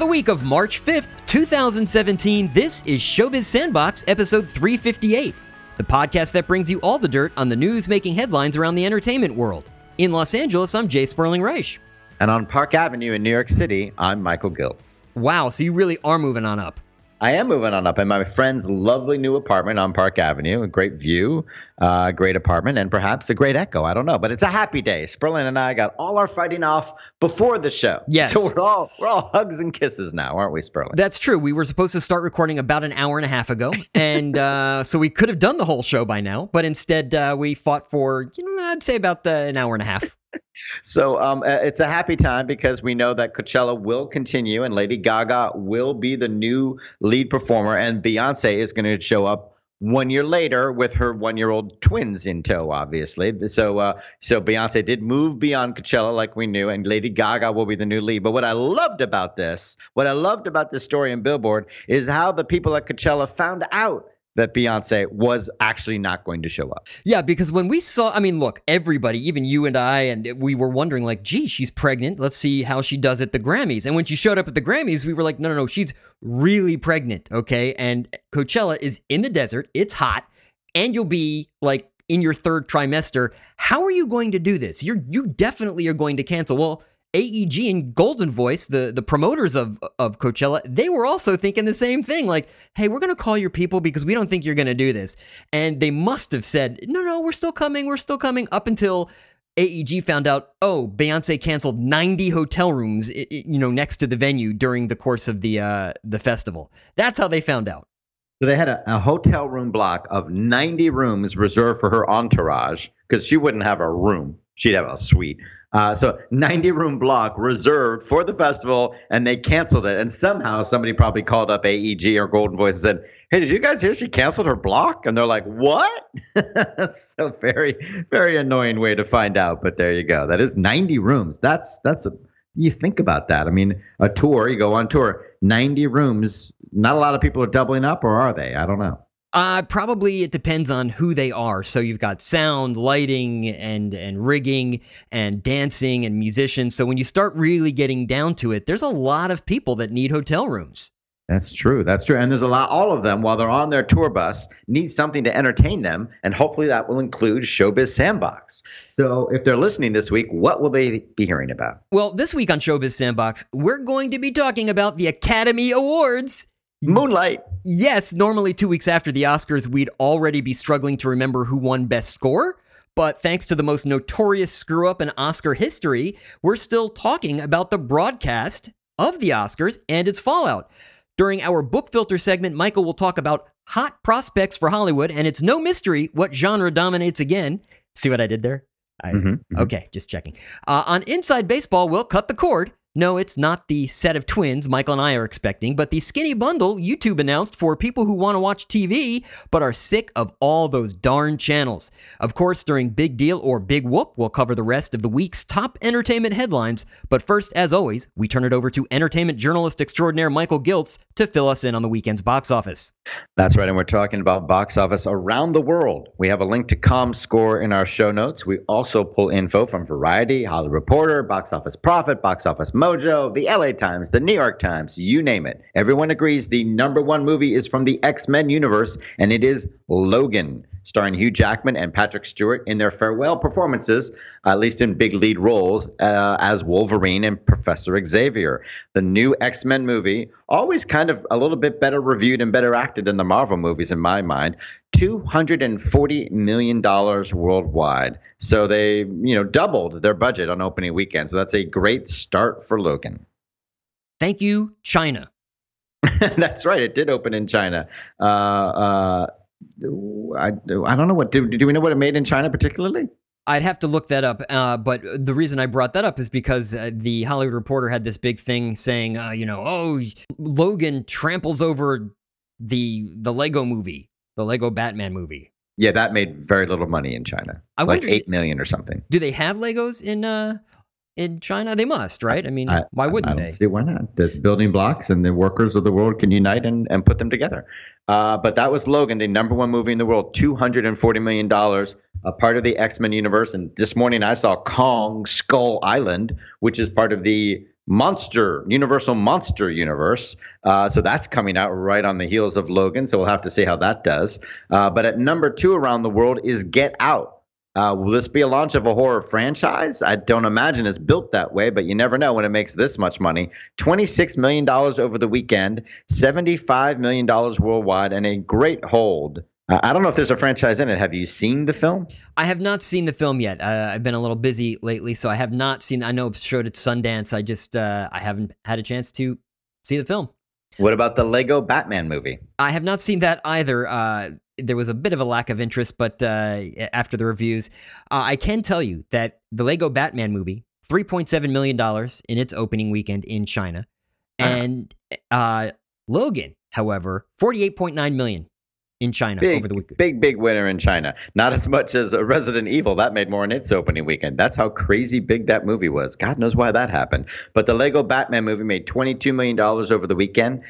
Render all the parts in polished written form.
the week of March 5th, 2017, this is Showbiz Sandbox, episode 358, the podcast that brings you all the dirt on the news making headlines around the entertainment world. In Los Angeles, I'm Jay Sperling-Reich. And on Park Avenue in New York City, I'm Michael Giltz. Wow, so you really are moving on up. I am moving on up in my friend's lovely new apartment on Park Avenue. A great view, great apartment, and perhaps a great echo. I don't know, but it's a happy day. Sperling and I got all our fighting off before the show. Yes. So we're all hugs and kisses now, aren't we, Sperling? That's true. We were supposed to start recording about an hour and a half ago, and so we could have done the whole show by now, but instead we fought for, I'd say about an hour and a half. So it's a happy time because we know that Coachella will continue and Lady Gaga will be the new lead performer, and Beyonce is going to show up 1 year later with her 1-year-old twins in tow, obviously. So Beyonce did move beyond Coachella like we knew, and Lady Gaga will be the new lead. But what I loved about this story in Billboard is how the people at Coachella found out that Beyonce was actually not going to show up. Yeah, because when we saw, look, everybody, even you and I, and we were wondering like, gee, she's pregnant. Let's see how she does at the Grammys. And when she showed up at the Grammys, we were like, no, she's really pregnant, okay? And Coachella is in the desert. It's hot. And you'll be like in your third trimester. How are you going to do this? You definitely are going to cancel. Well, AEG and Golden Voice, the promoters of Coachella, they were also thinking the same thing. Like, hey, we're going to call your people because we don't think you're going to do this. And they must have said, no, we're still coming, up until AEG found out, oh, Beyonce canceled 90 hotel rooms, next to the venue during the course of the festival. That's how they found out. So they had a hotel room block of 90 rooms reserved for her entourage because she wouldn't have a room. She'd have a suite. So 90-room block reserved for the festival, and they canceled it. And somehow somebody probably called up AEG or Golden Voice and said, hey, did you guys hear she canceled her block? And they're like, what? So very, very annoying way to find out. But there you go. That is 90 rooms. You think about that. A tour, you go on tour, 90 rooms. Not a lot of people are doubling up, or are they? I don't know. Probably it depends on who they are. So you've got sound, lighting, and rigging, and dancing, and musicians. So when you start really getting down to it, there's a lot of people that need hotel rooms. That's true. And there's all of them, while they're on their tour bus, need something to entertain them. And hopefully that will include Showbiz Sandbox. So if they're listening this week, what will they be hearing about? Well, this week on Showbiz Sandbox, we're going to be talking about the Academy Awards. Moonlight. Yes, normally 2 weeks after the Oscars, we'd already be struggling to remember who won Best Score. But thanks to the most notorious screw-up in Oscar history, we're still talking about the broadcast of the Oscars and its fallout. During our book filter segment, Michael will talk about hot prospects for Hollywood, and it's no mystery what genre dominates again. See what I did there? Okay, just checking. On Inside Baseball, we'll cut the cord. No, it's not the set of twins Michael and I are expecting, but the skinny bundle YouTube announced for people who want to watch TV but are sick of all those darn channels. Of course, during Big Deal or Big Whoop, we'll cover the rest of the week's top entertainment headlines. But first, as always, we turn it over to entertainment journalist extraordinaire Michael Giltz to fill us in on the weekend's box office. That's right, and we're talking about box office around the world. We have a link to ComScore in our show notes. We also pull info from Variety, Hollywood Reporter, Box Office Profit, Box Office Mojo, the LA Times, the New York Times, you name it. Everyone agrees the number one movie is from the X-Men universe, and it is Logan, starring Hugh Jackman and Patrick Stewart in their farewell performances, at least in big lead roles, as Wolverine and Professor Xavier. The new X-Men movie, always kind of a little bit better reviewed and better acted than the Marvel movies in my mind, $240 million worldwide. So they, doubled their budget on opening weekend. So that's a great start for Logan. Thank you, China. That's right. It did open in China. I don't know do we know what it made in China particularly? I'd have to look that up, but the reason I brought that up is because the Hollywood Reporter had this big thing saying, Logan tramples over the Lego movie, the Lego Batman movie. Yeah, that made very little money in China. I wonder, $8 million or something. Do they have Legos in China? They must, right? Why wouldn't they? I don't see why not. The building blocks and the workers of the world can unite and put them together. But that was Logan, the number one movie in the world, $240 million, a part of the X-Men universe. And this morning I saw Kong Skull Island, which is part of the Universal Monster Universe. So that's coming out right on the heels of Logan. So we'll have to see how that does. But at number 2 around the world is Get Out. Will this be a launch of a horror franchise? I don't imagine it's built that way, but you never know when it makes this much money. $26 million over the weekend, $75 million worldwide, and a great hold. I don't know if there's a franchise in it. Have you seen the film? I have not seen the film yet. I've been a little busy lately, so I have not seen. I know it showed at Sundance. I haven't had a chance to see the film. What about the Lego Batman movie? I have not seen that either. There was a bit of a lack of interest, but after the reviews, I can tell you that the Lego Batman movie, $3.7 million in its opening weekend in China, and Logan, however, $48.9 million. In China over the weekend. Big winner in China. Not as much as Resident Evil. That made more in its opening weekend. That's how crazy big that movie was. God knows why that happened. But the Lego Batman movie made $22 million over the weekend,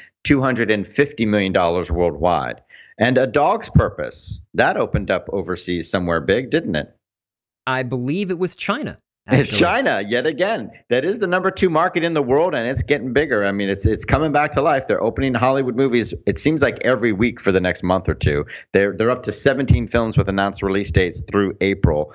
$250 million worldwide. And A Dog's Purpose, that opened up overseas somewhere big, didn't it? I believe it was China. It's China, yet again. That is the number 2 market in the world, and it's getting bigger. I mean, it's coming back to life. They're opening Hollywood movies, it seems like every week for the next month or two. They're up to 17 films with announced release dates through April,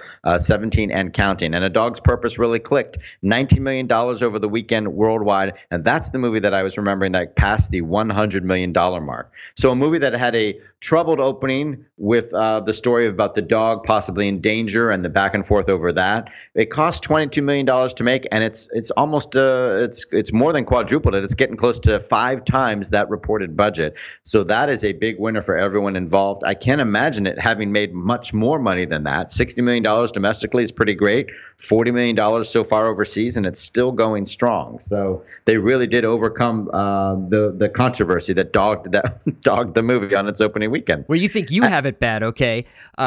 17 and counting. And A Dog's Purpose really clicked. $19 million over the weekend worldwide, and that's the movie that I was remembering that passed the $100 million mark. So a movie that had a troubled opening with the story about the dog possibly in danger and the back and forth over that. It cost $22 million to make, and it's almost it's more than quadrupled it. It's getting close to 5 times that reported budget. So that is a big winner for everyone involved. I can't imagine it having made much more money than that. $60 million domestically is pretty great. $40 million so far overseas, and it's still going strong. So they really did overcome the controversy that dogged the movie on its opening weekend. Well, you think you have it bad, okay?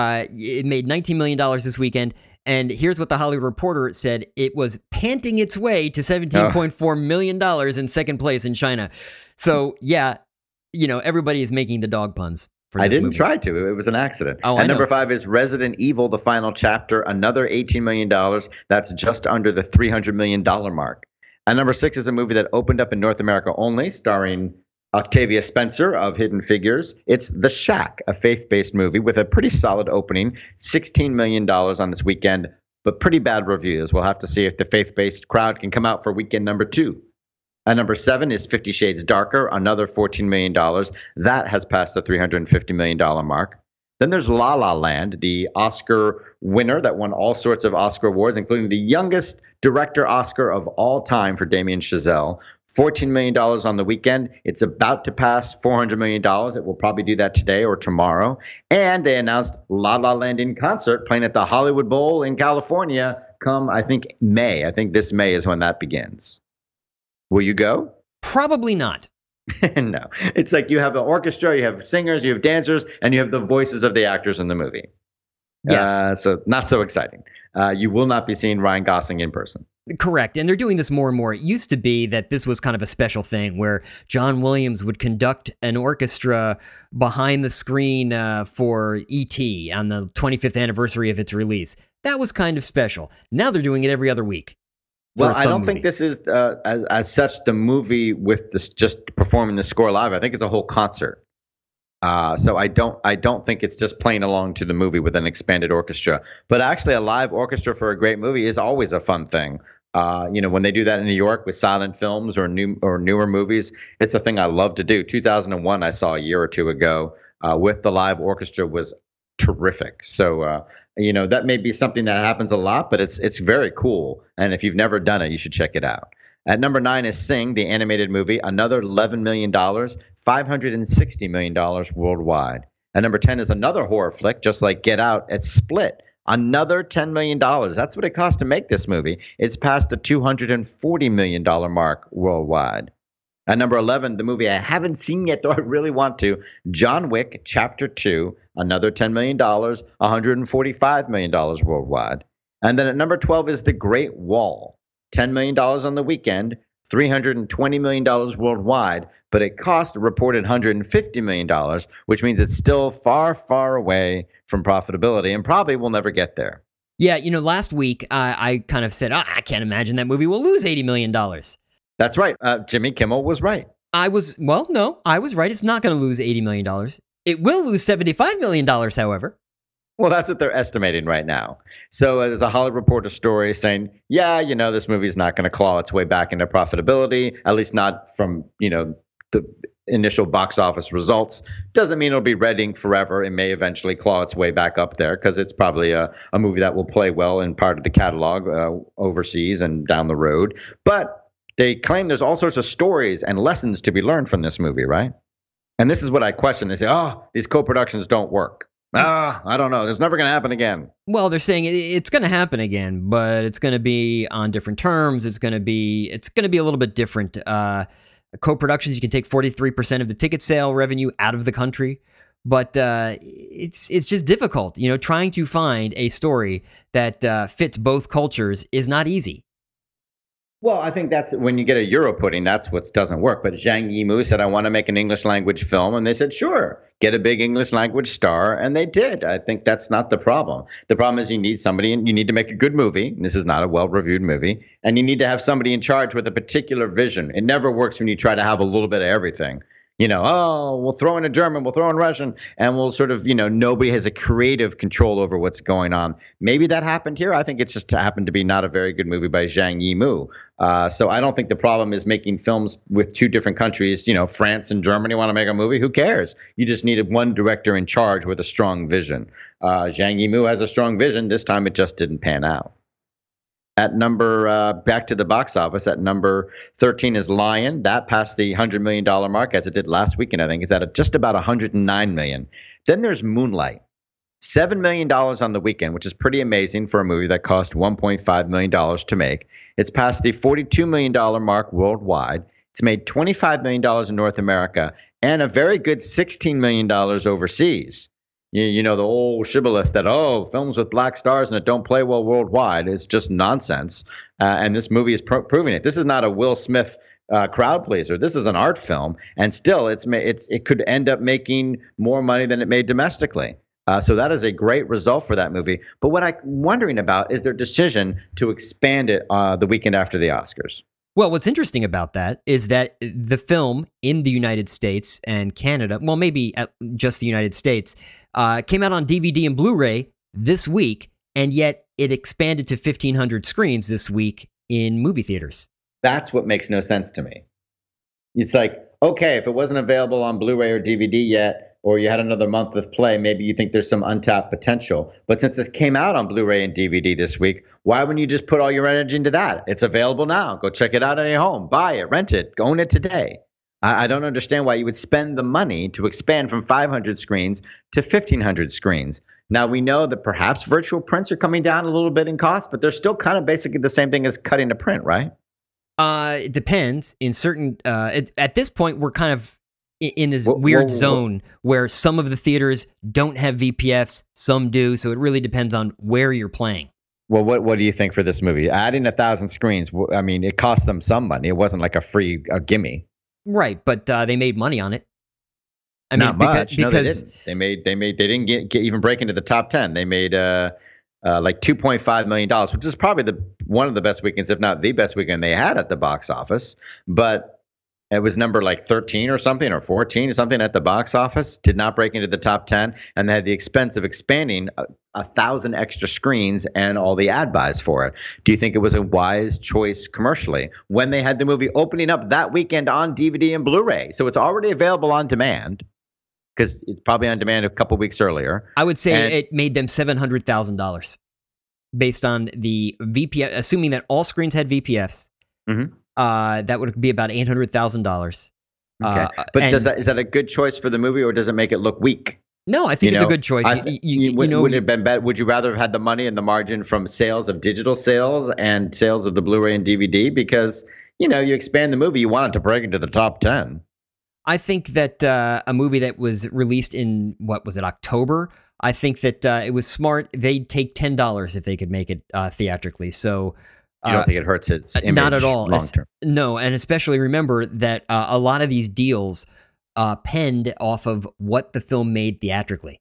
It made $19 million this weekend. And here's what the Hollywood Reporter said. It was panting its way to $17.4 million in second place in China. So, yeah, everybody is making the dog puns for this I didn't movie. try to. It was an accident. And number 5 is Resident Evil, the final chapter, another $18 million. That's just under the $300 million mark. And number 6 is a movie that opened up in North America only, starring Octavia Spencer of Hidden Figures. It's The Shack, a faith-based movie with a pretty solid opening, $16 million on this weekend, but pretty bad reviews. We'll have to see if the faith-based crowd can come out for weekend number 2. And number 7 is 50 Shades Darker, another $14 million. That has passed the $350 million mark. Then there's La La Land, the Oscar winner that won all sorts of Oscar awards, including the youngest director Oscar of all time for Damien Chazelle. $14 million on the weekend. It's about to pass $400 million. It will probably do that today or tomorrow. And they announced La La Land in concert playing at the Hollywood Bowl in California come, I think, May. I think this May is when that begins. Will you go? Probably not. No. It's like you have the orchestra, you have singers, you have dancers, and you have the voices of the actors in the movie. Yeah. So not so exciting. You will not be seeing Ryan Gosling in person. Correct. And they're doing this more and more. It used to be that this was kind of a special thing where John Williams would conduct an orchestra behind the screen for E.T. on the 25th anniversary of its release. That was kind of special. Now they're doing it every other week. Well, I don't think this is as such the movie with this just performing the score live. I think it's a whole concert. So I don't think it's just playing along to the movie with an expanded orchestra. But actually, a live orchestra for a great movie is always a fun thing. When they do that in New York with silent films or newer movies, it's a thing I love to do. 2001, I saw a year or two ago with the live orchestra was terrific. So that may be something that happens a lot, but it's very cool. And if you've never done it, you should check it out. At number 9 is Sing, the animated movie, another $11 million, $560 million worldwide. At number 10 is another horror flick, just like Get Out, at Split, another $10 million. That's what it cost to make this movie. It's past the $240 million mark worldwide. At number 11, the movie I haven't seen yet, though I really want to, John Wick, Chapter 2, another $10 million, $145 million worldwide. And then at number 12 is The Great Wall. $10 million on the weekend, $320 million worldwide, but it cost a reported $150 million, which means it's still far, far away from profitability and probably will never get there. Yeah, last week I kind of said, I can't imagine that movie will lose $80 million. That's right. Jimmy Kimmel was right. I was right. It's not going to lose $80 million. It will lose $75 million, however. Well, that's what they're estimating right now. So there's a Hollywood Reporter story saying, yeah, this movie is not going to claw its way back into profitability, at least not from, the initial box office results. Doesn't mean it'll be Reading forever. It may eventually claw its way back up there because it's probably a movie that will play well in part of the catalog overseas and down the road. But they claim there's all sorts of stories and lessons to be learned from this movie, right? And this is what I question. They say, these co-productions don't work. I don't know. It's never going to happen again. Well, they're saying it's going to happen again, but it's going to be on different terms. It's going to be a little bit different. Co-productions, you can take 43% of the ticket sale revenue out of the country, but it's just difficult. Trying to find a story that fits both cultures is not easy. Well, I think that's when you get a Euro pudding, that's what doesn't work. But Zhang Yimou said, I want to make an English language film. And they said, sure, get a big English language star. And they did. I think that's not the problem. The problem is you need somebody, and you need to make a good movie. This is not a well-reviewed movie. And you need to have somebody in charge with a particular vision. It never works when you try to have a little bit of everything. We'll throw in a German, we'll throw in Russian, and we'll sort of, nobody has a creative control over what's going on. Maybe that happened here. I think it's just happened to be not a very good movie by Zhang Yimou. So I don't think the problem is making films with two different countries. France and Germany want to make a movie. Who cares? You just needed one director in charge with a strong vision. Zhang Yimou has a strong vision. This time it just didn't pan out. At back to the box office, at number 13 is Lion. That passed the $100 million mark as it did last weekend. I think it's at just about $109 million. Then there's Moonlight. $7 million on the weekend, which is pretty amazing for a movie that cost $1.5 million to make. It's passed the $42 million mark worldwide. It's made $25 million in North America and a very good $16 million overseas. The old shibboleth that, films with black stars and that don't play well worldwide is just nonsense. And this movie is proving it. This is not a Will Smith crowd pleaser. This is an art film. And still, it could end up making more money than it made domestically. So that is a great result for that movie. But what I'm wondering about is their decision to expand it the weekend after the Oscars. Well, what's interesting about that is that the film in the United States and Canada, well, maybe just the United States, came out on DVD and Blu-ray this week, and yet it expanded to 1,500 screens this week in movie theaters. That's what makes no sense to me. It's like, okay, if it wasn't available on Blu-ray or DVD yet, or you had another month of play, maybe you think there's some untapped potential. But since this came out on Blu-ray and DVD this week, why wouldn't you just put all your energy into that? It's available now. Go check it out at your home. Buy it, rent it, own it today. I don't understand why you would spend the money to expand from 500 screens to 1,500 screens. Now, we know that perhaps virtual prints are coming down a little bit in cost, but they're still kind of basically the same thing as cutting a print, right? It depends. In certain, at this point, we're kind of in this weird zone where some of the theaters don't have VPFs, some do. So it really depends on where you're playing. Well, what do you think for this movie? Adding 1,000 screens, I mean, it cost them some money. It wasn't like a free gimme. Right, but they made money on it. Not much. Because they didn't get even break into the top 10. They made like $2.5 million, which is probably one of the best weekends, if not the best weekend they had at the box office. But it was number like 13 or something, or 14 or something at the box office. Did not break into the top 10, and they had the expense of expanding 1,000 extra screens and all the ad buys for it. Do you think it was a wise choice commercially when they had the movie opening up that weekend on DVD and Blu-ray? So it's already available on demand, because it's probably on demand a couple weeks earlier. I would say it made them $700,000 based on the VPF, assuming that all screens had VPFs. Mm-hmm. That would be about $800,000. Okay, but is that a good choice for the movie, or does it make it look weak? No, I think it's a good choice. Would it have been better? Would you rather have had the money and the margin from sales of digital sales and sales of the Blu-ray and DVD? Because you expand the movie, you want it to break into the top 10. I think that a movie that was released in, October, I think that it was smart. They'd take $10 if they could make it theatrically. So you don't think it hurts its image not at all long term? No, and especially remember that a lot of these deals penned off of what the film made theatrically.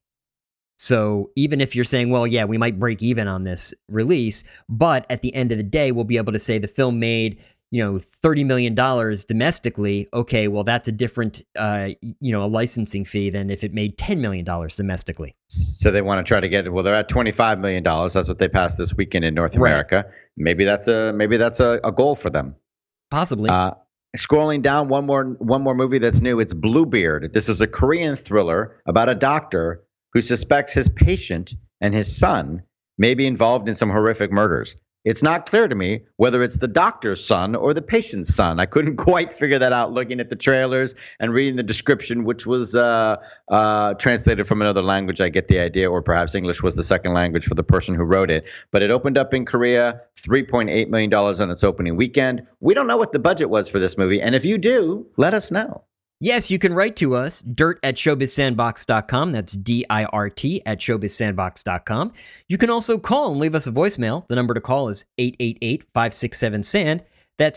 So even if you're saying, well, yeah, we might break even on this release, but at the end of the day, we'll be able to say the film made, $30 million domestically, okay, well, that's a different, a licensing fee than if it made $10 million domestically. So they want to try to get it. Well, they're at $25 million. That's what they passed this weekend in North America. Maybe that's a goal for them. Possibly. Scrolling down, one more movie that's new. It's Bluebeard. This is a Korean thriller about a doctor who suspects his patient and his son may be involved in some horrific murders. It's not clear to me whether it's the doctor's son or the patient's son. I couldn't quite figure that out looking at the trailers and reading the description, which was translated from another language. I get the idea, or perhaps English was the second language for the person who wrote it. But it opened up in Korea, $3.8 million on its opening weekend. We don't know what the budget was for this movie, and if you do, let us know. Yes, you can write to us, dirt@showbizsandbox.com. That's DIRT at showbizsandbox.com. You can also call and leave us a voicemail. The number to call is 888-567-SAND. That's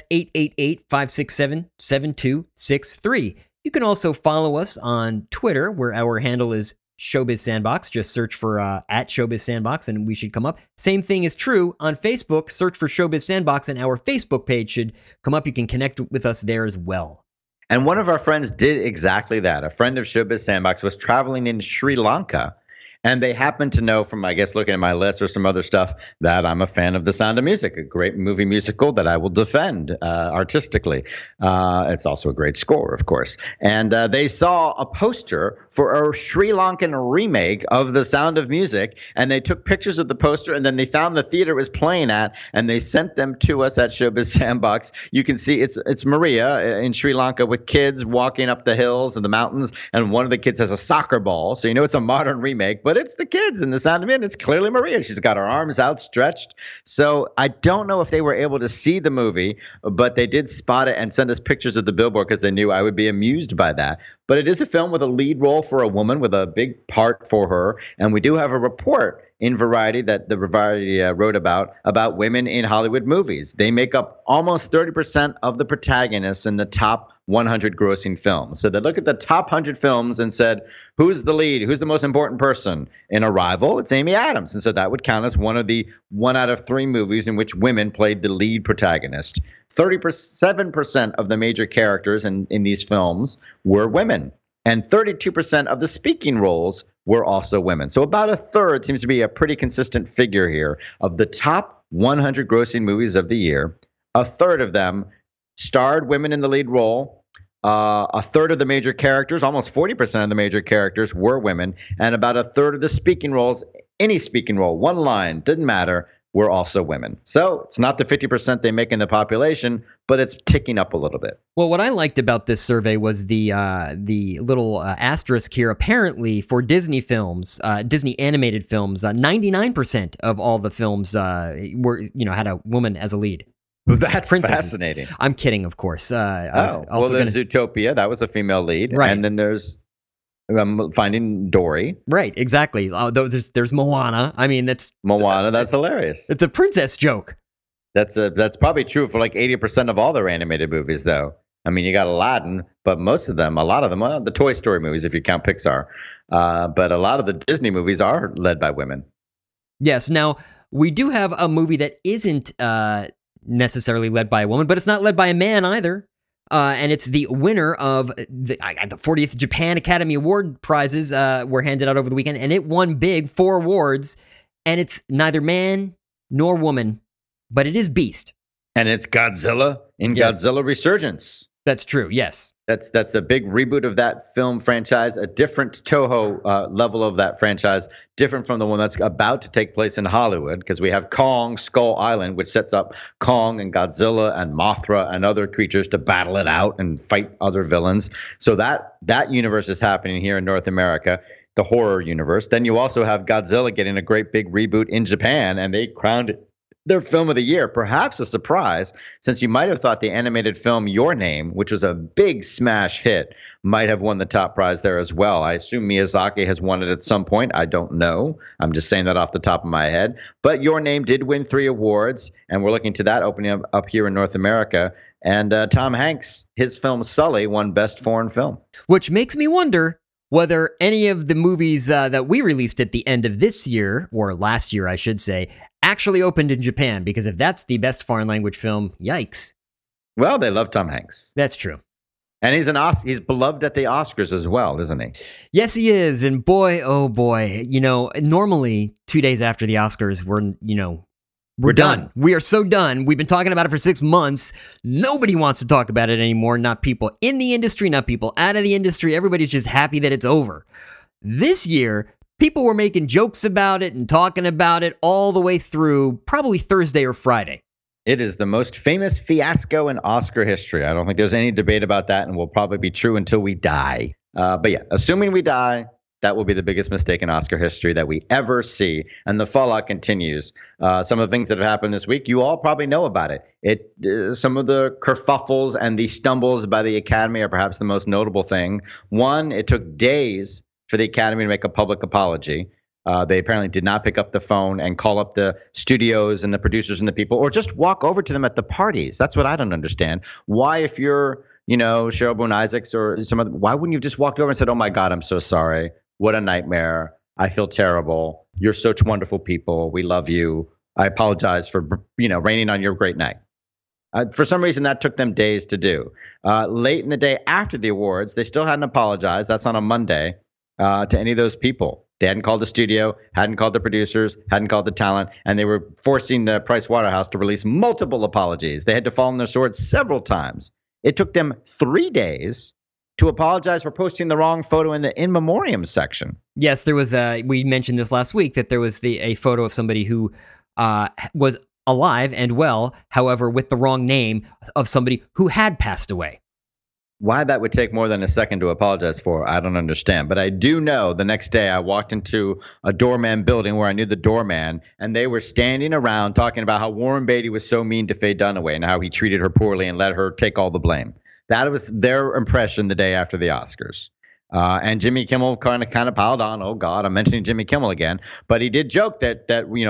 888-567-7263. You can also follow us on Twitter, where our handle is ShowbizSandbox. Just search for at ShowbizSandbox and we should come up. Same thing is true on Facebook. Search for ShowbizSandbox and our Facebook page should come up. You can connect with us there as well. And one of our friends did exactly that. A friend of Showbiz Sandbox was traveling in Sri Lanka, and they happened to know from, I guess, looking at my list or some other stuff, that I'm a fan of The Sound of Music, a great movie musical that I will defend artistically. It's also a great score, of course. And they saw a poster for a Sri Lankan remake of The Sound of Music, and they took pictures of the poster, and then they found the theater it was playing at, and they sent them to us at Showbiz Sandbox. You can see it's Maria in Sri Lanka with kids walking up the hills and the mountains, and one of the kids has a soccer ball, so you know it's a modern remake, but it's the kids in The Sound of Music. It's clearly Maria. She's got her arms outstretched. So I don't know if they were able to see the movie, but they did spot it and send us pictures of the billboard because they knew I would be amused by that. But it is a film with a lead role for a woman, with a big part for her. And we do have a report in Variety that the Variety wrote about women in Hollywood movies. They make up almost 30% of the protagonists in the top 100 grossing films. So they look at the top 100 films and said, who's the lead? Who's the most important person? In Arrival, it's Amy Adams. And so that would count as one of the 1 out of 3 movies in which women played the lead protagonist. 37% of the major characters in these films were women. And 32% of the speaking roles were also women. So about a third seems to be a pretty consistent figure here. Of the top 100 grossing movies of the year, a third of them starred women in the lead role. A third of the major characters, almost 40% of the major characters were women. And about a third of the speaking roles, any speaking role, one line, didn't matter, were also women. So it's not the 50% they make in the population, but it's ticking up a little bit. Well, what I liked about this survey was the little asterisk here. Apparently, for Disney films, Disney animated films, 99% of all the films were had a woman as a lead. That's Princesses. Fascinating. I'm kidding, of course. There's Zootopia. That was a female lead. Right. And then there's Finding Dory. Right, exactly. There's Moana. I mean, that's hilarious. It's a princess joke. That's probably true for like 80% of all their animated movies, though. I mean, you got Aladdin, but a lot of them, the Toy Story movies, if you count Pixar. But a lot of the Disney movies are led by women. Yes. Now, we do have a movie that isn't necessarily led by a woman, but it's not led by a man either. And it's the winner of the 40th Japan Academy Award prizes were handed out over the weekend, and it won big, 4 awards, and it's neither man nor woman, but it is Beast. And it's Godzilla in Godzilla Resurgence. That's true, yes. That's a big reboot of that film franchise, a different Toho level of that franchise, different from the one that's about to take place in Hollywood, because we have Kong Skull Island, which sets up Kong and Godzilla and Mothra and other creatures to battle it out and fight other villains. So that universe is happening here in North America, the horror universe. Then you also have Godzilla getting a great big reboot in Japan, and they crowned it their film of the year. Perhaps a surprise, since you might have thought the animated film Your Name, which was a big smash hit, might have won the top prize there as well. I assume Miyazaki has won it at some point. I don't know. I'm just saying that off the top of my head. But Your Name did win 3 awards, and we're looking to that opening up here in North America. And Tom Hanks, his film Sully, won Best Foreign Film. Which makes me wonder whether any of the movies that we released at the end of this year, or last year, I should say, actually opened in Japan, because if that's the best foreign language film, yikes. Well, they love Tom Hanks. That's true. And he's beloved at the Oscars as well, isn't he? Yes, he is. And boy, oh boy, normally 2 days after the Oscars, we're done. We are so done. We've been talking about it for 6 months. Nobody wants to talk about it anymore. Not people in the industry, not people out of the industry. Everybody's just happy that it's over. This year, people were making jokes about it and talking about it all the way through probably Thursday or Friday. It is the most famous fiasco in Oscar history. I don't think there's any debate about that, and will probably be true until we die. But yeah, assuming we die, that will be the biggest mistake in Oscar history that we ever see, and the fallout continues. Some of the things that have happened this week, you all probably know about it. Some of the kerfuffles and the stumbles by the Academy are perhaps the most notable thing. One, it took days for the Academy to make a public apology. They apparently did not pick up the phone and call up the studios and the producers and the people, or just walk over to them at the parties. That's what I don't understand. Why, if you're, Cheryl Boone Isaacs or why wouldn't you have just walked over and said, "Oh my God, I'm so sorry. What a nightmare. I feel terrible. You're such wonderful people. We love you. I apologize for, raining on your great night." For some reason, that took them days to do. Late in the day after the awards, they still hadn't apologized. That's on a Monday to any of those people. They hadn't called the studio, hadn't called the producers, hadn't called the talent, and they were forcing the Price Waterhouse to release multiple apologies. They had to fall on their swords several times. It took them 3 days to apologize for posting the wrong photo in the in memoriam section. Yes, there was we mentioned this last week that there was a photo of somebody who was alive and well, however, with the wrong name of somebody who had passed away. Why that would take more than a second to apologize for, I don't understand. But I do know the next day I walked into a doorman building where I knew the doorman, and they were standing around talking about how Warren Beatty was so mean to Faye Dunaway and how he treated her poorly and let her take all the blame. That was their impression the day after the Oscars. And Jimmy Kimmel kind of piled on. Oh God, I'm mentioning Jimmy Kimmel again. But he did joke that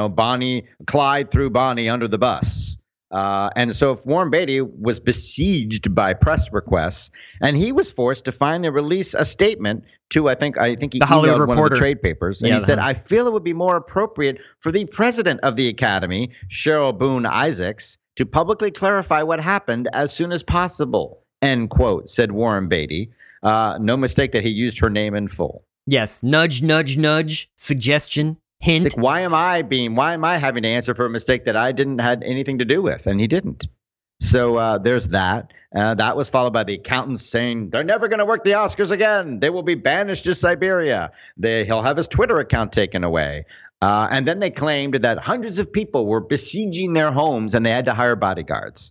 Clyde threw Bonnie under the bus. And so if Warren Beatty was besieged by press requests, and he was forced to finally release a statement to, I think he the Hollywood emailed one Reporter. of the trade papers, and he said, "I feel it would be more appropriate for the president of the Academy, Cheryl Boone Isaacs, to publicly clarify what happened as soon as possible," end quote, said Warren Beatty. No mistake that he used her name in full. Yes, nudge, nudge, nudge, suggestion. Hint. It's like, why am I having to answer for a mistake that I didn't had anything to do with? And he didn't. So there's that. That was followed by the accountants saying they're never going to work the Oscars again. They will be banished to Siberia. He'll have his Twitter account taken away. And then they claimed that hundreds of people were besieging their homes and they had to hire bodyguards.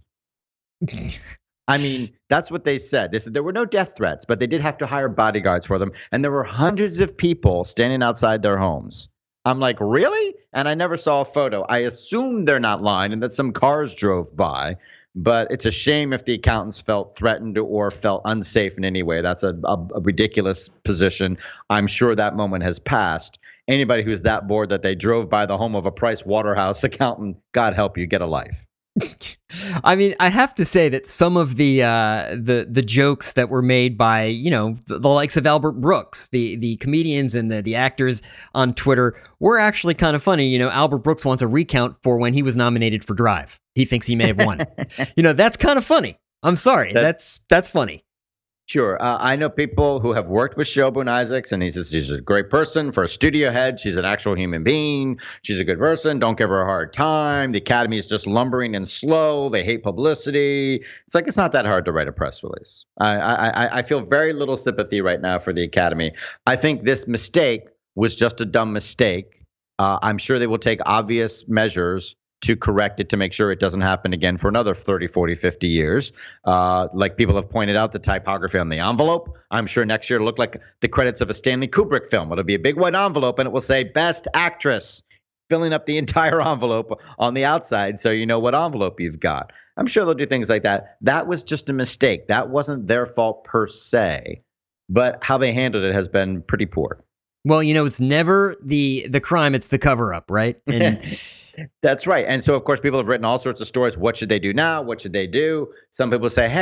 I mean, that's what they said. They said there were no death threats, but they did have to hire bodyguards for them. And there were hundreds of people standing outside their homes. I'm like, really? And I never saw a photo. I assumed they're not lying and that some cars drove by. But it's a shame if the accountants felt threatened or felt unsafe in any way. That's a ridiculous position. I'm sure that moment has passed. Anybody who's that bored that they drove by the home of a Price Waterhouse accountant, God help you, get a life. I mean, I have to say that some of the jokes that were made by, the likes of Albert Brooks, the comedians and the actors on Twitter were actually kind of funny. Albert Brooks wants a recount for when he was nominated for Drive. He thinks he may have won. That's kind of funny. I'm sorry. That's funny. Sure. I know people who have worked with Cheryl Boone Isaacs, and she's a great person. For a studio head, she's an actual human being. She's a good person. Don't give her a hard time. The Academy is just lumbering and slow. They hate publicity. It's like it's not that hard to write a press release. I feel very little sympathy right now for the Academy. I think this mistake was just a dumb mistake. I'm sure they will take obvious measures to correct it, to make sure it doesn't happen again for another 30, 40, 50 years. Like people have pointed out, the typography on the envelope, I'm sure next year it'll look like the credits of a Stanley Kubrick film. It'll be a big white envelope and it will say Best Actress, filling up the entire envelope on the outside so you know what envelope you've got. I'm sure they'll do things like that. That was just a mistake. That wasn't their fault per se, but how they handled it has been pretty poor. Well, it's never the crime, it's the cover-up, right? And that's right. And so, of course, people have written all sorts of stories. What should they do now? What should they do? Some people say, hey,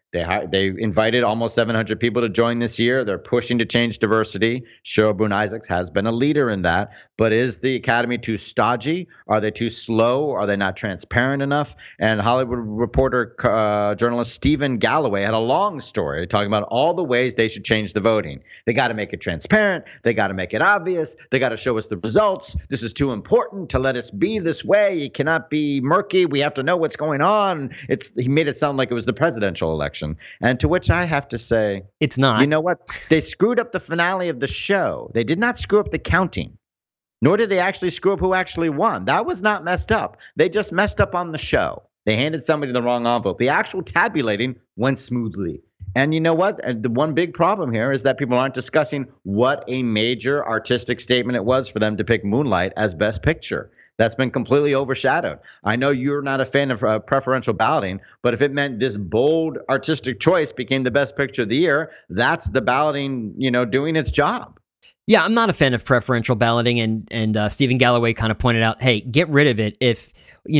They invited almost 700 people to join this year. They're pushing to change diversity. Cheryl Boone Isaacs has been a leader in that. But is the Academy too stodgy? Are they too slow? Are they not transparent enough? And Hollywood Reporter journalist Stephen Galloway had a long story talking about all the ways they should change the voting. They got to make it transparent. They got to make it obvious. They got to show us the results. This is too important to let us be this way. It cannot be murky. We have to know what's going on. He made it sound like it was the presidential election. And to which I have to say, it's not. You know what? They screwed up the finale of the show. They did not screw up the counting, nor did they actually screw up who actually won. That was not messed up. They just messed up on the show. They handed somebody the wrong envelope. The actual tabulating went smoothly. And you know what? The one big problem here is that people aren't discussing what a major artistic statement it was for them to pick Moonlight as Best Picture. That's been completely overshadowed. I know you're not a fan of preferential balloting, but if it meant this bold artistic choice became the Best Picture of the year, that's the balloting, doing its job. Yeah, I'm not a fan of preferential balloting, and Stephen Galloway kind of pointed out, hey, get rid of it. If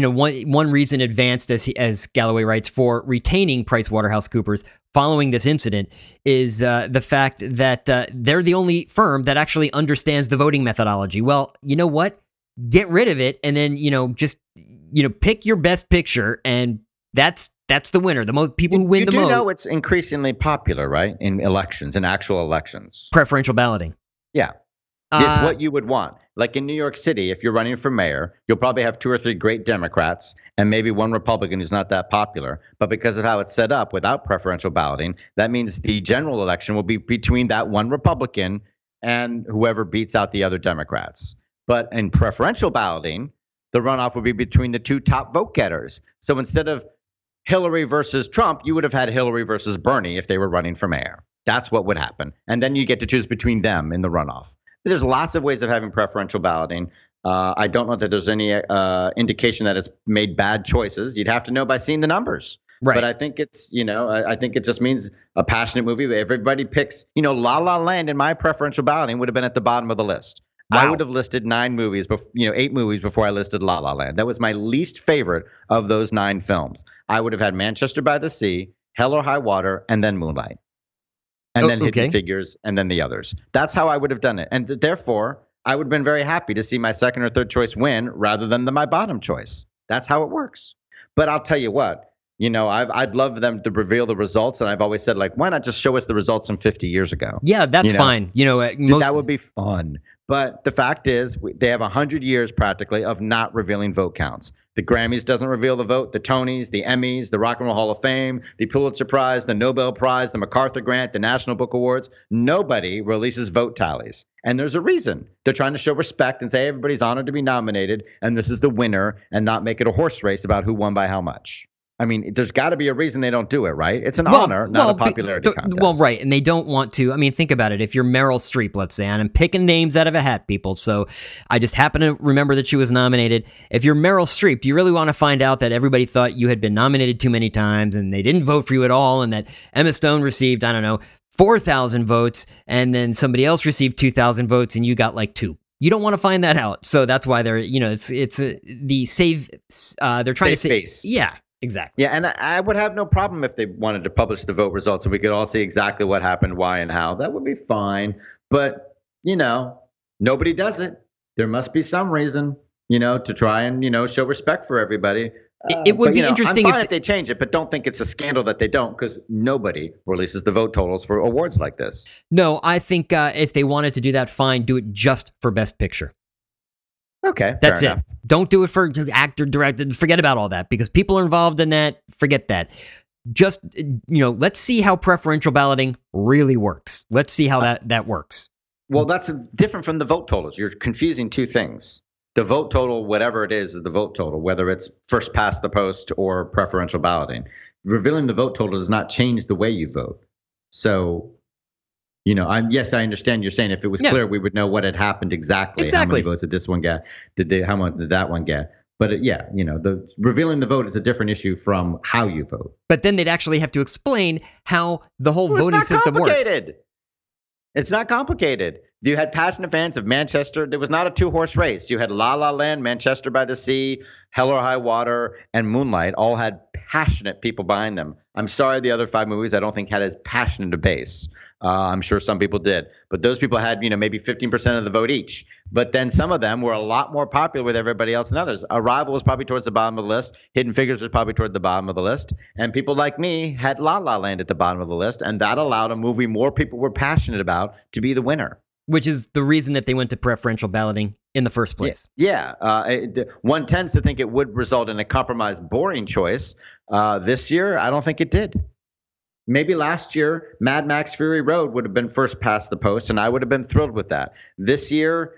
one reason advanced, as Galloway writes, for retaining PricewaterhouseCoopers following this incident is the fact that they're the only firm that actually understands the voting methodology. Well, you know what? Get rid of it, and then just pick your Best Picture, and that's the winner. The most people who win the most. You do know it's increasingly popular, right? In elections, in actual elections, preferential balloting. Yeah, it's what you would want. Like in New York City, if you're running for mayor, you'll probably have 2 or 3 great Democrats and maybe one Republican who's not that popular. But because of how it's set up without preferential balloting, that means the general election will be between that one Republican and whoever beats out the other Democrats. But in preferential balloting, the runoff would be between the 2 top vote getters. So instead of Hillary versus Trump, you would have had Hillary versus Bernie if they were running for mayor. That's what would happen. And then you get to choose between them in the runoff. There's lots of ways of having preferential balloting. I don't know that there's any indication that it's made bad choices. You'd have to know by seeing the numbers. Right. But I think it's, I think it just means a passionate movie. Everybody picks, La La Land in my preferential balloting would have been at the bottom of the list. Wow. I would have listed 9 movies, 8 movies before I listed La La Land. That was my least favorite of those 9 films. I would have had Manchester by the Sea, Hell or High Water, and then Moonlight. And then Hidden Figures, and then the others. That's how I would have done it. And therefore, I would have been very happy to see my second or third choice win rather than my bottom choice. That's how it works. But I'll tell you what, I'd love them to reveal the results. And I've always said, why not just show us the results from 50 years ago? Yeah, that's fine. That would be fun. But the fact is, they have 100 years practically of not revealing vote counts. The Grammys doesn't reveal the vote. The Tonys, the Emmys, the Rock and Roll Hall of Fame, the Pulitzer Prize, the Nobel Prize, the MacArthur Grant, the National Book Awards. Nobody releases vote tallies. And there's a reason. They're trying to show respect and say everybody's honored to be nominated, and this is the winner, and not make it a horse race about who won by how much. I mean, there's got to be a reason they don't do it, right? It's an honor, not a popularity contest. Well, right, and they don't want to. I mean, think about it. If you're Meryl Streep, let's say, and I'm picking names out of a hat, people, so I just happen to remember that she was nominated. If you're Meryl Streep, do you really want to find out that everybody thought you had been nominated too many times and they didn't vote for you at all, and that Emma Stone received, 4,000 votes, and then somebody else received 2,000 votes, and you got 2? You don't want to find that out. So that's why they're, it's the save. They're trying to save face. Yeah. Exactly. Yeah, and I would have no problem if they wanted to publish the vote results and we could all see exactly what happened, why, and how. That would be fine. But, nobody does it. There must be some reason, to try and, show respect for everybody. It would be interesting if they change it, but don't think it's a scandal that they don't, because nobody releases the vote totals for awards like this. No, I think if they wanted to do that, fine. Do it just for Best Picture. Okay, that's it. Don't do it for actor, director. Forget about all that, because people are involved in that. Forget that. Just, let's see how preferential balloting really works. Let's see how that works. Well, that's different from the vote totals. You're confusing 2 things. The vote total, whatever it is the vote total, whether it's first past the post or preferential balloting. Revealing the vote total does not change the way you vote. So, yes, I understand you're saying if it was clear, we would know what had happened exactly. How many votes did this one get? How much did that one get? But the revealing the vote is a different issue from how you vote. But then they'd actually have to explain how the whole voting system works. It's not complicated. You had passionate fans of Manchester. There was not a 2-horse race. You had La La Land, Manchester by the Sea, Hell or High Water, and Moonlight all had passionate people behind them. I'm sorry the other 5 movies I don't think had as passionate a base. I'm sure some people did. But those people had, maybe 15% of the vote each. But then some of them were a lot more popular with everybody else than others. Arrival was probably towards the bottom of the list. Hidden Figures was probably toward the bottom of the list. And people like me had La La Land at the bottom of the list. And that allowed a movie more people were passionate about to be the winner. Which is the reason that they went to preferential balloting in the first place. Yeah. One tends to think it would result in a compromised, boring choice. This year, I don't think it did. Maybe last year, Mad Max Fury Road would have been first past the post, and I would have been thrilled with that. This year,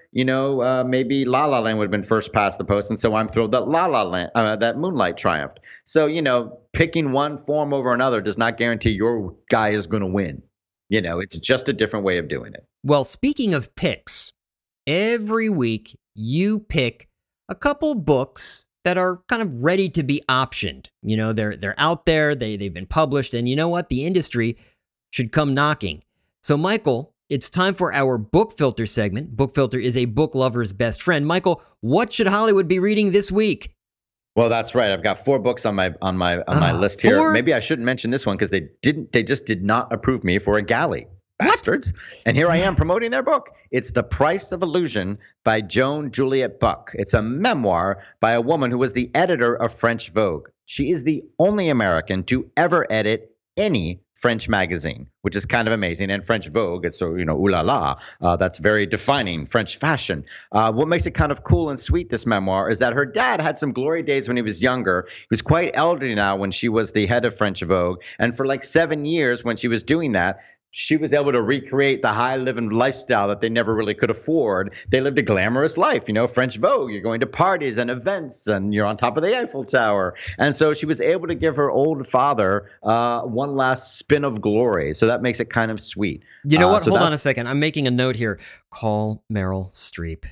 maybe La La Land would have been first past the post, and so I'm thrilled that La La Land, that Moonlight triumphed. So, picking one form over another does not guarantee your guy is going to win. It's just a different way of doing it. Well, speaking of picks, every week you pick a couple books that are kind of ready to be optioned. They're out there, they've been published, and you know what? The industry should come knocking. So, Michael, it's time for our Book Filter segment. Book Filter is a book lover's best friend. Michael, what should Hollywood be reading this week? Well, that's right. I've got 4 books on my list here. 4? Maybe I shouldn't mention this one because they just did not approve me for a galley. Bastards. What? And here I am promoting their book. It's The Price of Illusion by Joan Juliet Buck. It's a memoir by a woman who was the editor of French Vogue. She is the only American to ever edit any French magazine, which is kind of amazing. And French Vogue, it's ooh la la. That's very defining French fashion. What makes it kind of cool and sweet, this memoir, is that her dad had some glory days when he was younger. He was quite elderly now when she was the head of French Vogue. And for like 7 years when she was doing that, she was able to recreate the high living lifestyle that they never really could afford. They lived a glamorous life, French Vogue. You're going to parties and events and you're on top of the Eiffel Tower. And so she was able to give her old father one last spin of glory. So that makes it kind of sweet. You know what? Hold on a second. I'm making a note here. Call Meryl Streep.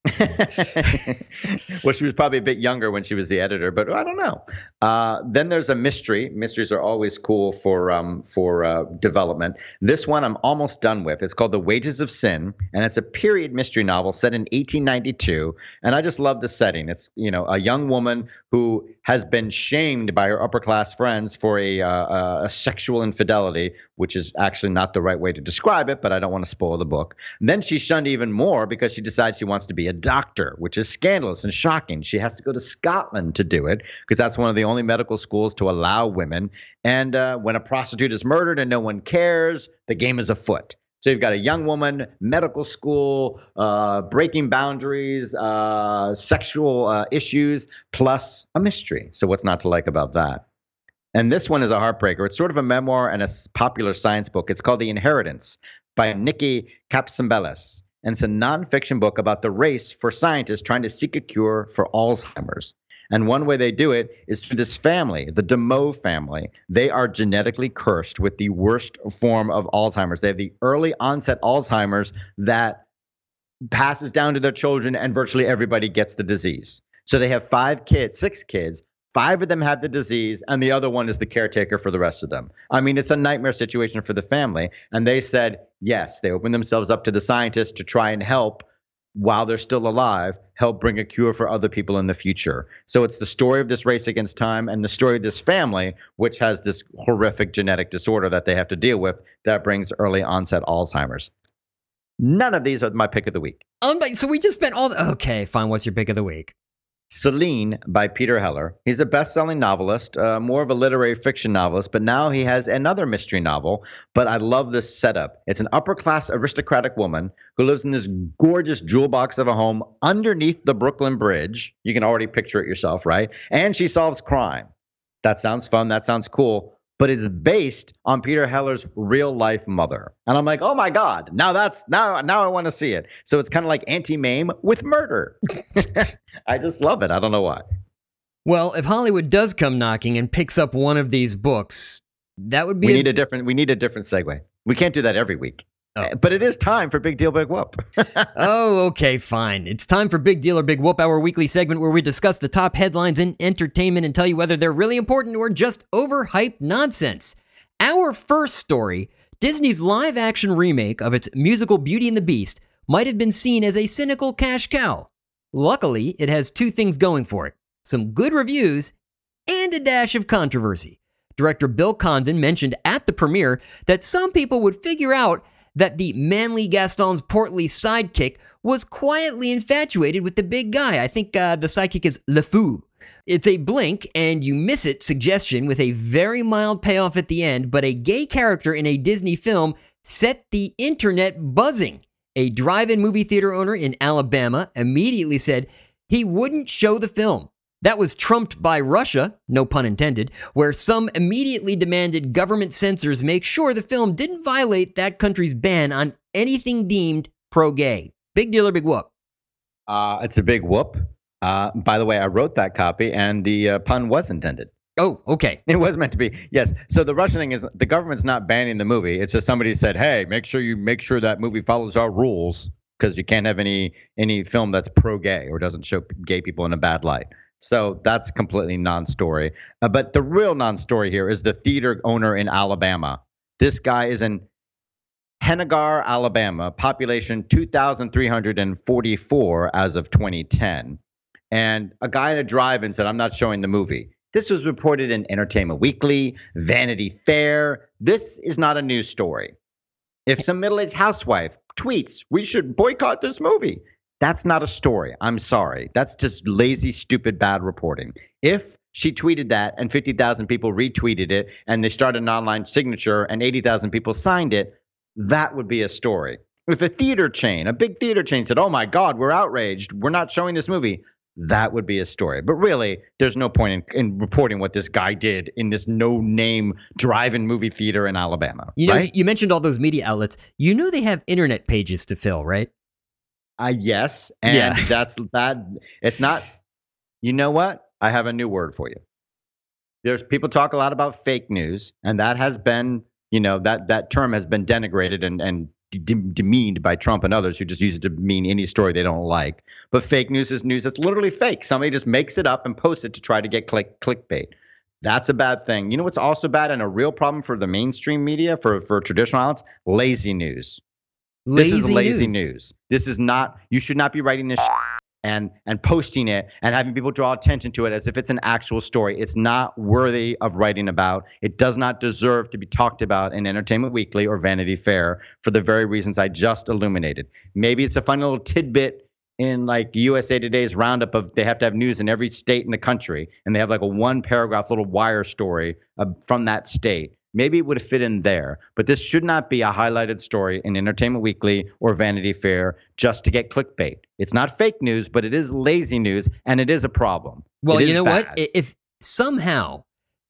Well, she was probably a bit younger when she was the editor, but I don't know. Then there's a mystery. Mysteries are always cool for development. This one I'm almost done with. It's called The Wages of Sin, and it's a period mystery novel set in 1892. And I just love the setting. It's a young woman who has been shamed by her upper class friends for a sexual infidelity, which is actually not the right way to describe it, but I don't want to spoil the book. And then she's shunned even more because she decides she wants to be a doctor, which is scandalous and shocking. She has to go to Scotland to do it because that's one of the only medical schools to allow women. And when a prostitute is murdered and no one cares, the game is afoot. So you've got a young woman, medical school, breaking boundaries, sexual issues, plus a mystery. So what's not to like about that? And this one is a heartbreaker. It's sort of a memoir and a popular science book. It's called The Inheritance by Nikki Kapsambelis. And it's a nonfiction book about the race for scientists trying to seek a cure for Alzheimer's. And one way they do it is through this family, the DeMoe family. They are genetically cursed with the worst form of Alzheimer's. They have the early onset Alzheimer's that passes down to their children, and virtually everybody gets the disease. So they have 6 kids. 5 of them had the disease, and the other one is the caretaker for the rest of them. I mean, it's a nightmare situation for the family. And they said, yes, they opened themselves up to the scientists to try and help, while they're still alive, help bring a cure for other people in the future. So it's the story of this race against time and the story of this family, which has this horrific genetic disorder that they have to deal with that brings early onset Alzheimer's. None of these are my pick of the week. So we just spent okay, fine. What's your pick of the week? Celine by Peter Heller. He's a best-selling novelist, more of a literary fiction novelist, but now he has another mystery novel. But I love this setup. It's an upper-class aristocratic woman who lives in this gorgeous jewel box of a home underneath the Brooklyn Bridge. You can already picture it yourself, right? And she solves crime. That sounds fun. That sounds cool. But it's based on Peter Heller's real-life mother. And I'm like, oh, my God. Now I want to see it. So it's kind of like Auntie Mame with murder. I just love it. I don't know why. Well, if Hollywood does come knocking and picks up one of these books, that would be we need a different segue. We can't do that every week. Oh. But it is time for Big Deal, Big Whoop. Oh, okay, fine. It's time for Big Deal or Big Whoop, our weekly segment where we discuss the top headlines in entertainment and tell you whether they're really important or just overhyped nonsense. Our first story, Disney's live-action remake of its musical Beauty and the Beast, might have been seen as a cynical cash cow. Luckily, it has 2 things going for it: some good reviews and a dash of controversy. Director Bill Condon mentioned at the premiere that some people would figure out that the manly Gaston's portly sidekick was quietly infatuated with the big guy. I think the sidekick is Le Fou. It's a blink and you miss it suggestion with a very mild payoff at the end, but a gay character in a Disney film set the internet buzzing. A drive-in movie theater owner in Alabama immediately said he wouldn't show the film. That was trumped by Russia, no pun intended, where some immediately demanded government censors make sure the film didn't violate that country's ban on anything deemed pro-gay. Big deal or big whoop? It's a big whoop. By the way, I wrote that copy, and the pun was intended. Oh, okay. It was meant to be. Yes. So the Russian thing is the government's not banning the movie. It's just somebody said, hey, make sure that movie follows our rules because you can't have any film that's pro-gay or doesn't show gay people in a bad light. So that's completely non-story. But the real non-story here is the theater owner in Alabama. This guy is in Hennigar, Alabama, population 2,344 as of 2010. And a guy in a drive-in said, I'm not showing the movie. This was reported in Entertainment Weekly, Vanity Fair. This is not a news story. If some middle-aged housewife tweets, we should boycott this movie, that's not a story. I'm sorry. That's just lazy, stupid, bad reporting. If she tweeted that and 50,000 people retweeted it and they started an online signature and 80,000 people signed it, that would be a story. If a theater chain, a big theater chain said, oh my God, we're outraged, we're not showing this movie, that would be a story. But really, there's no point in reporting what this guy did in this no-name drive-in movie theater in Alabama. You know, right? You mentioned all those media outlets. You know they have internet pages to fill, right? Yes, and that's bad. It's not. You know what? I have a new word for you. There's people talk a lot about fake news, and that has been, that term has been denigrated and demeaned by Trump and others who just use it to mean any story they don't like. But fake news is news that's literally fake. Somebody just makes it up and posts it to try to get clickbait. That's a bad thing. You know what's also bad and a real problem for the mainstream media, for traditional outlets? Lazy news. This is lazy news. This is not, you should not be writing this and posting it and having people draw attention to it as if it's an actual story. It's not worthy of writing about. It does not deserve to be talked about in Entertainment Weekly or Vanity Fair for the very reasons I just illuminated. Maybe it's a funny little tidbit in like USA Today's roundup of they have to have news in every state in the country, and they have like a one paragraph little wire story from that state. Maybe it would fit in there, but this should not be a highlighted story in Entertainment Weekly or Vanity Fair just to get clickbait. It's not fake news, but it is lazy news, and it is a problem. Well, you know what? If somehow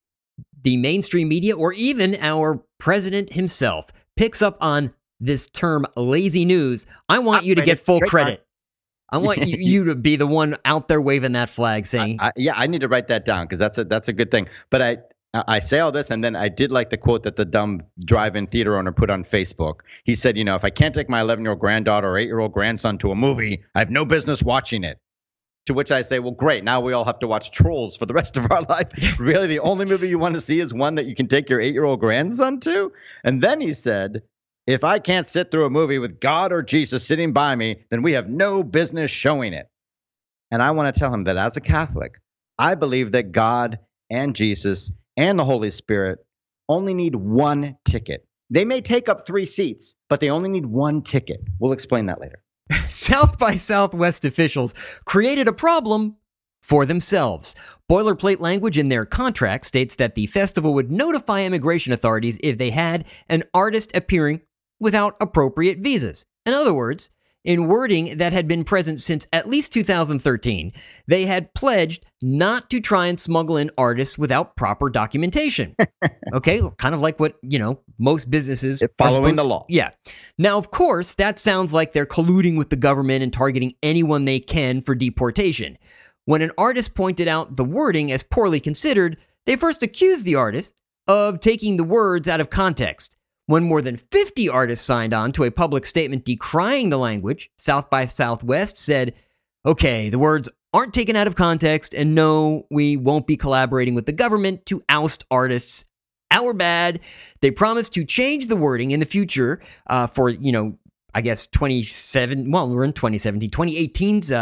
the mainstream media or even our president himself picks up on this term lazy news, I want you to get full credit. I want you to be the one out there waving that flag saying... I need to write that down because that's a good thing. But I say all this, and then I did like the quote that the dumb drive-in theater owner put on Facebook. He said, if I can't take my 11-year-old granddaughter or 8-year-old grandson to a movie, I have no business watching it. To which I say, well, great. Now we all have to watch Trolls for the rest of our life. Really, the only movie you want to see is one that you can take your 8-year-old grandson to? And then he said, if I can't sit through a movie with God or Jesus sitting by me, then we have no business showing it. And I want to tell him that as a Catholic, I believe that God and Jesus and the Holy Spirit only need one ticket. They may take up 3 seats, but they only need one ticket. We'll explain that later. South by Southwest officials created a problem for themselves. Boilerplate language in their contract states that the festival would notify immigration authorities if they had an artist appearing without appropriate visas. In other words, in wording that had been present since at least 2013, they had pledged not to try and smuggle in artists without proper documentation. Okay, kind of like what, most businesses following the law. Yeah. Now, of course, that sounds like they're colluding with the government and targeting anyone they can for deportation. When an artist pointed out the wording as poorly considered, they first accused the artist of taking the words out of context. When more than 50 artists signed on to a public statement decrying the language, South by Southwest said, okay, the words aren't taken out of context, and no, we won't be collaborating with the government to oust artists. Our bad. They promised to change the wording in the future for, I guess 2018's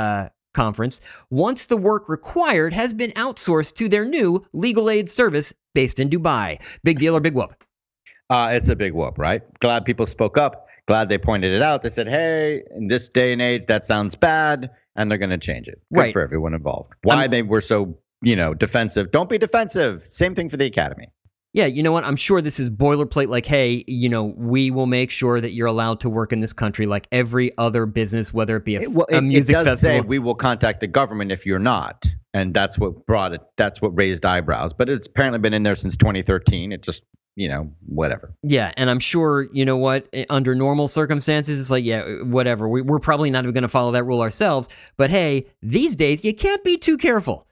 conference once the work required has been outsourced to their new legal aid service based in Dubai. Big deal or big whoop? It's a big whoop, right? Glad people spoke up. Glad they pointed it out. They said, hey, in this day and age, that sounds bad, and they're going to change it. Good Right. for everyone involved. Why they were so, defensive. Don't be defensive. Same thing for the Academy. Yeah, you know what? I'm sure this is boilerplate like, hey, we will make sure that you're allowed to work in this country like every other business, whether it be a music it does festival. say we will contact the government if you're not. And that's what that's what raised eyebrows. But it's apparently been in there since 2013. It just, whatever. Yeah, and I'm sure, you know what, under normal circumstances, it's like, yeah, whatever. We're probably not even going to follow that rule ourselves. But hey, these days, you can't be too careful.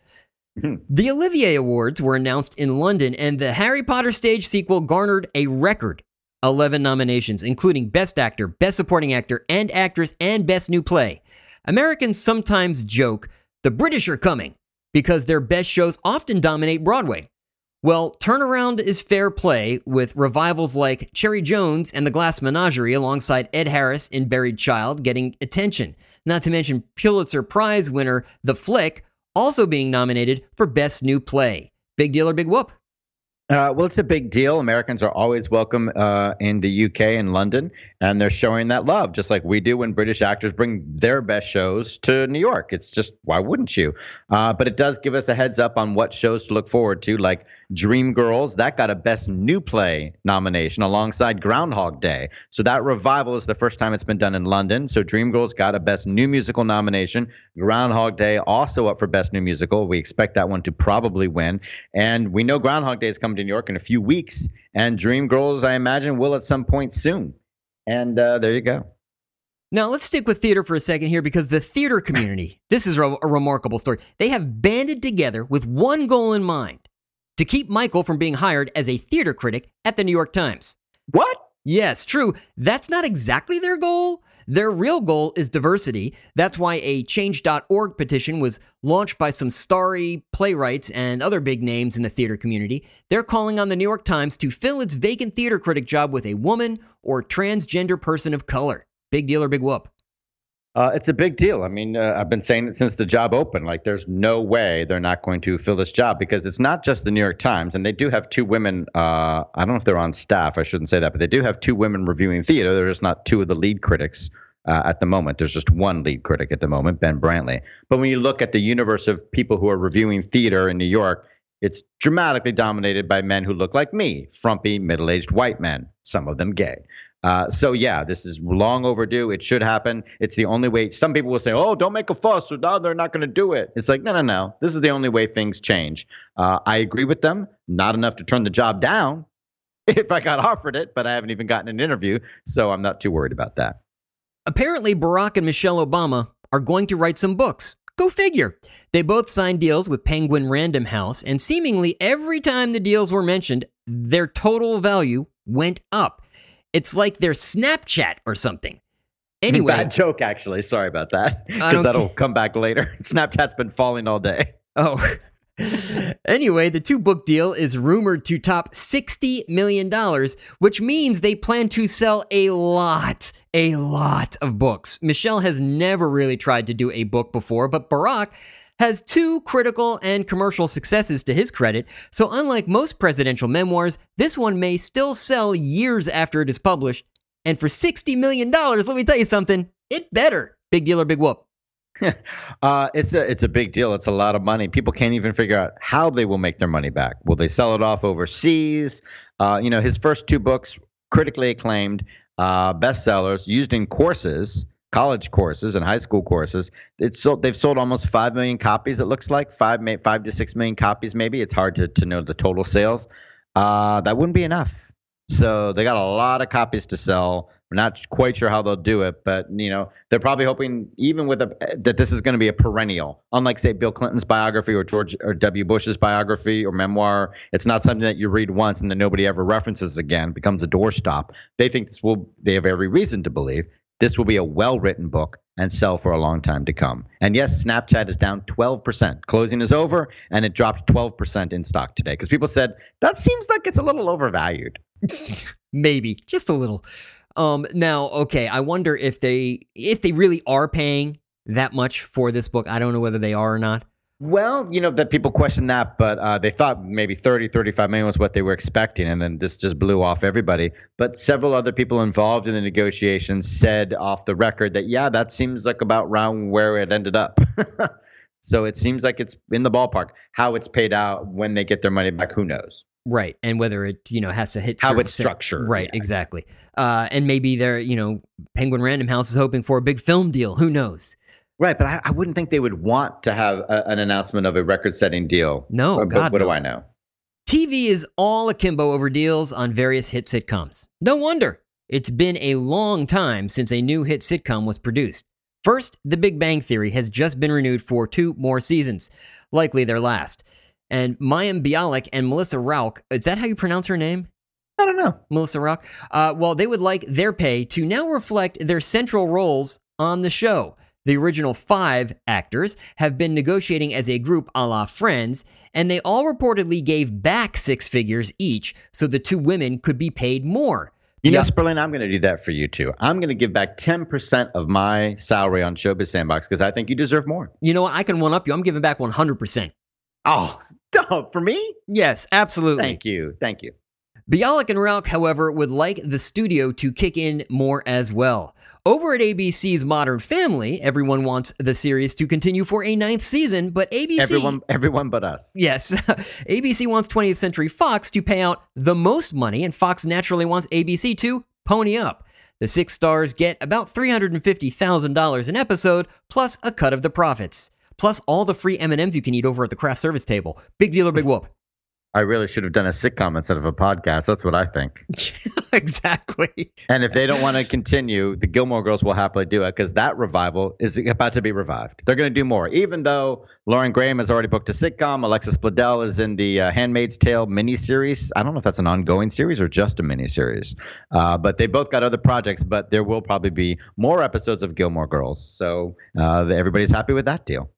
The Olivier Awards were announced in London, and the Harry Potter stage sequel garnered a record 11 nominations, including Best Actor, Best Supporting Actor and Actress, and Best New Play. Americans sometimes joke the British are coming because their best shows often dominate Broadway. Well, Turnaround is fair play, with revivals like Cherry Jones and The Glass Menagerie alongside Ed Harris in Buried Child getting attention. Not to mention Pulitzer Prize winner The Flick also being nominated for Best New Play. Big deal or big whoop? Well, it's a big deal. Americans are always welcome in the UK and London, and they're showing that love, just like we do when British actors bring their best shows to New York. It's just, why wouldn't you? But it does give us a heads up on what shows to look forward to, like Dreamgirls. That got a Best New Play nomination alongside Groundhog Day. So that revival is the first time it's been done in London. So Dreamgirls got a Best New Musical nomination. Groundhog Day also up for Best New Musical. We expect that one to probably win. And we know Groundhog Day is coming to New York in a few weeks, and Dreamgirls, I imagine, will at some point soon. And there you go. Now, let's stick with theater for a second here, because the theater community, this is a remarkable story. They have banded together with one goal in mind: to keep Michael from being hired as a theater critic at the New York Times. What? Yes, true. That's not exactly their goal. Their real goal is diversity. That's why a Change.org petition was launched by some starry playwrights and other big names in the theater community. They're calling on the New York Times to fill its vacant theater critic job with a woman or transgender person of color. Big deal or big whoop? It's a big deal. I mean, I've been saying it since the job opened. Like, there's no way they're not going to fill this job, because it's not just the New York Times. And they do have two women. I don't know if they're on staff. I shouldn't say that. But they do have two women reviewing theater. They're just not two of the lead critics at the moment. There's just one lead critic at the moment, Ben Brantley. But when you look at the universe of people who are reviewing theater in New York, it's dramatically dominated by men who look like me, frumpy, middle-aged white men, some of them gay. So yeah, this is long overdue. It should happen. It's the only way. Some people will say, oh, don't make a fuss, so now they're not going to do it. It's like, no. This is the only way things change. I agree with them. Not enough to turn the job down if I got offered it, but I haven't even gotten an interview, so I'm not too worried about that. Apparently, Barack and Michelle Obama are going to write some books. Go figure. They both signed deals with Penguin Random House, and seemingly every time the deals were mentioned, their total value went up. It's like their Snapchat or something. Anyway. Bad joke, actually. Sorry about that, because that'll come back later. Snapchat's been falling all day. Oh. Anyway, the two-book deal is rumored to top $60 million, which means they plan to sell a lot of books. Michelle has never really tried to do a book before, but Barack has two critical and commercial successes to his credit, so unlike most presidential memoirs, this one may still sell years after it is published. And for $60 million, let me tell you something, it better. Big deal or big whoop? It's a big deal. It's a lot of money. People can't even figure out how they will make their money back. Will they sell it off overseas? His first two books, critically acclaimed, bestsellers, used in courses, college courses and high school courses. They've sold almost 5 million copies. It looks like 5 to 6 million copies. Maybe it's hard to know the total sales. That wouldn't be enough. So they got a lot of copies to sell. We're not quite sure how they'll do it, but they're probably hoping, even with that this is going to be a perennial. Unlike, say, Bill Clinton's biography or George or W. Bush's biography or memoir, it's not something that you read once and then nobody ever references again. Becomes a doorstop. They think they have every reason to believe this will be a well-written book and sell for a long time to come. And yes, Snapchat is down 12%. Closing is over, and it dropped 12% in stock today because people said that seems like it's a little overvalued. Maybe just a little. Now, okay, I wonder if they really are paying that much for this book. I don't know whether they are or not. Well, that people question that, but they thought maybe 35 million was what they were expecting, and then this just blew off everybody. But several other people involved in the negotiations said off the record that, yeah, that seems like about around where it ended up. So it seems like it's in the ballpark. How it's paid out when they get their money back, who knows? Right, and whether it has to hit how it's structured. Right, yeah. Exactly. And maybe they're Penguin Random House is hoping for a big film deal. Who knows? Right, but I wouldn't think they would want to have an announcement of a record-setting deal. No, but what do I know? TV is all akimbo over deals on various hit sitcoms. No wonder. It's been a long time since a new hit sitcom was produced. First, The Big Bang Theory has just been renewed for 2 more seasons, likely their last. And Mayim Bialik and Melissa Rauch, is that how you pronounce her name? I don't know. Melissa Rauch? Well, they would like their pay to now reflect their central roles on the show. The original 5 actors have been negotiating as a group a la Friends, and they all reportedly gave back 6 figures each so the 2 women could be paid more. Sperling, I'm going to do that for you too. I'm going to give back 10% of my salary on Showbiz Sandbox because I think you deserve more. You know what? I can one-up you. I'm giving back 100%. Oh, for me? Yes, absolutely. Thank you. Bialik and Rauch, however, would like the studio to kick in more as well. Over at ABC's Modern Family, everyone wants the series to continue for a 9th season, but ABC... Everyone but us. Yes. ABC wants 20th Century Fox to pay out the most money, and Fox naturally wants ABC to pony up. The 6 stars get about $350,000 an episode, plus a cut of the profits. Plus all the free M&Ms you can eat over at the craft service table. Big deal or big whoop? I really should have done a sitcom instead of a podcast. That's what I think. Exactly. And if they don't want to continue, the Gilmore Girls will happily do it because that revival is about to be revived. They're going to do more. Even though Lauren Graham has already booked a sitcom, Alexis Bledel is in the Handmaid's Tale miniseries. I don't know if that's an ongoing series or just a miniseries. But they both got other projects, but there will probably be more episodes of Gilmore Girls. So everybody's happy with that deal.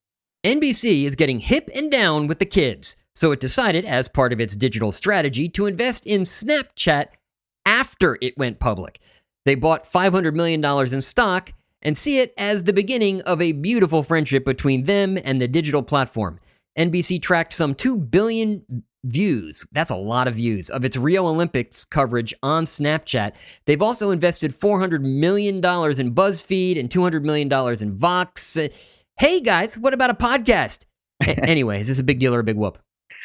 NBC is getting hip and down with the kids. So it decided, as part of its digital strategy, to invest in Snapchat after it went public. They bought $500 million in stock and see it as the beginning of a beautiful friendship between them and the digital platform. NBC tracked some 2 billion views, that's a lot of views, of its Rio Olympics coverage on Snapchat. They've also invested $400 million in BuzzFeed and $200 million in Vox. Hey guys, what about a podcast? Anyway, is this a big deal or a big whoop?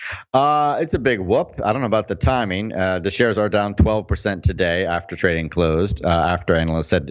It's a big whoop. I don't know about the timing. The shares are down 12% today after trading closed, after analysts said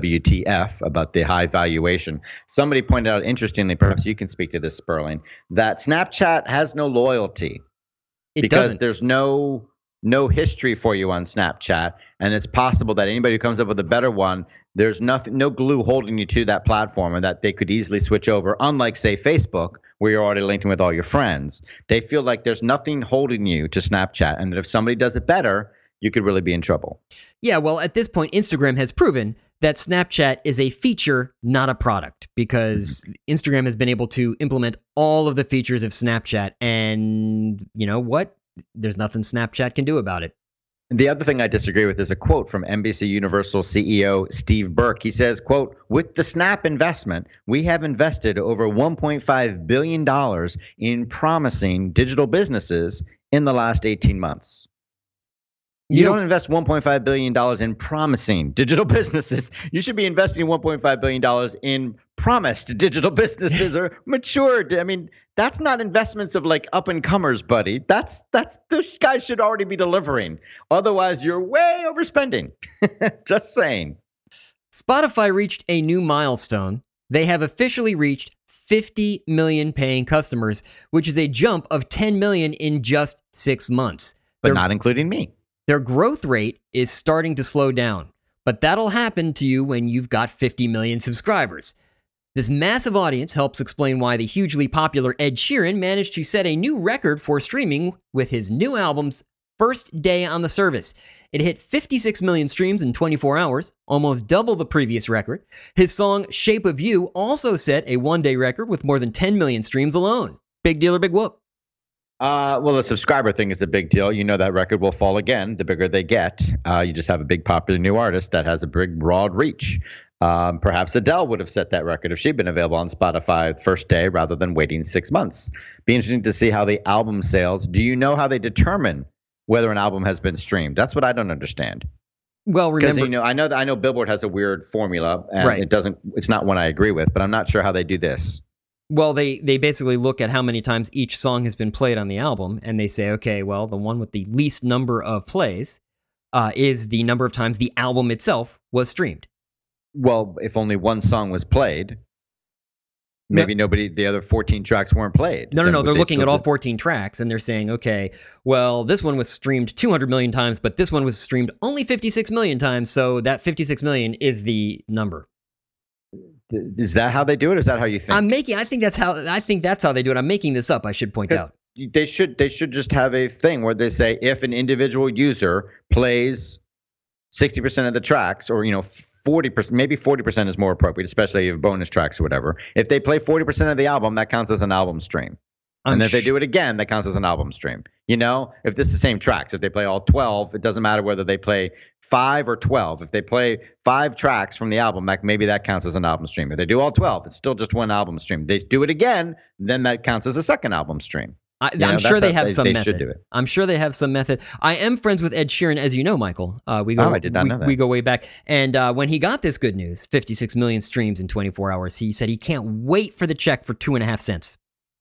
WTF about the high valuation. Somebody pointed out, interestingly, perhaps you can speak to this, Sperling, that Snapchat has no loyalty. Because there's no history for you on Snapchat, and it's possible that anybody who comes up with a better one, there's no glue holding you to that platform, and that they could easily switch over, unlike, say, Facebook, where you're already linked with all your friends. They feel like there's nothing holding you to Snapchat, and that if somebody does it better, you could really be in trouble. Yeah, well, at this point, Instagram has proven that Snapchat is a feature, not a product, because Instagram has been able to implement all of the features of Snapchat, and you know what? There's nothing Snapchat can do about it. The other thing I disagree with is a quote from NBC Universal CEO Steve Burke. He says, quote, "With the Snap investment, we have invested over $1.5 billion in promising digital businesses in the last 18 months. You don't invest $1.5 billion in promising digital businesses. You should be investing $1.5 billion in promised digital businesses or matured. I mean, that's not investments of like up and comers, buddy. That's those guys should already be delivering. Otherwise, you're way overspending." Just saying. Spotify reached a new milestone. They have officially reached 50 million paying customers, which is a jump of 10 million in just 6 months. But not including me. Their growth rate is starting to slow down, but that'll happen to you when you've got 50 million subscribers. This massive audience helps explain why the hugely popular Ed Sheeran managed to set a new record for streaming with his new album's first day on the service. It hit 56 million streams in 24 hours, almost double the previous record. His song Shape of You also set a one-day record with more than 10 million streams alone. Big deal or big whoop? Well, the subscriber thing is a big deal. You know that record will fall again the bigger they get. You just have a big popular new artist that has a big, broad reach. Perhaps Adele would have set that record if she'd been available on Spotify first day rather than waiting 6 months. Be interesting to see how the album sales. Do you know how they determine whether an album has been streamed? That's what I don't understand. Well, remember, I know Billboard has a weird formula, and Right. it's not one I agree with, but I'm not sure how they do this. well, they basically look at how many times each song has been played on the album, and they say, okay, well, the one with the least number of plays is the number of times the album itself was streamed. Well, if only one song was played, maybe the other 14 tracks weren't played. No. Then They're would they looking still at all do- 14 tracks, and they're saying, okay, well, this one was streamed 200 million times, but this one was streamed only 56 million times, so that 56 million is the number. Is that how they do it? Or is that how you think? I think that's how they do it. I'm making this up, I should point 'Cause out. They should just have a thing where they say if an individual user plays 60% of the tracks, or 40%, maybe 40% is more appropriate, especially if you have bonus tracks or whatever. If they play 40% of the album, that counts as an album stream. And if they do it again, that counts as an album stream. If this is the same tracks, if they play all 12, it doesn't matter whether they play 5 or 12. If they play 5 tracks from the album, maybe that counts as an album stream. If they do all 12, it's still just one album stream. They do it again, then that counts as a second album stream. I'm sure they have some they method. should do it. I'm sure they have some method. I am friends with Ed Sheeran, as you know, Michael. I did not know that. We go way back. And when he got this good news, 56 million streams in 24 hours, he said he can't wait for the check for 2.5 cents.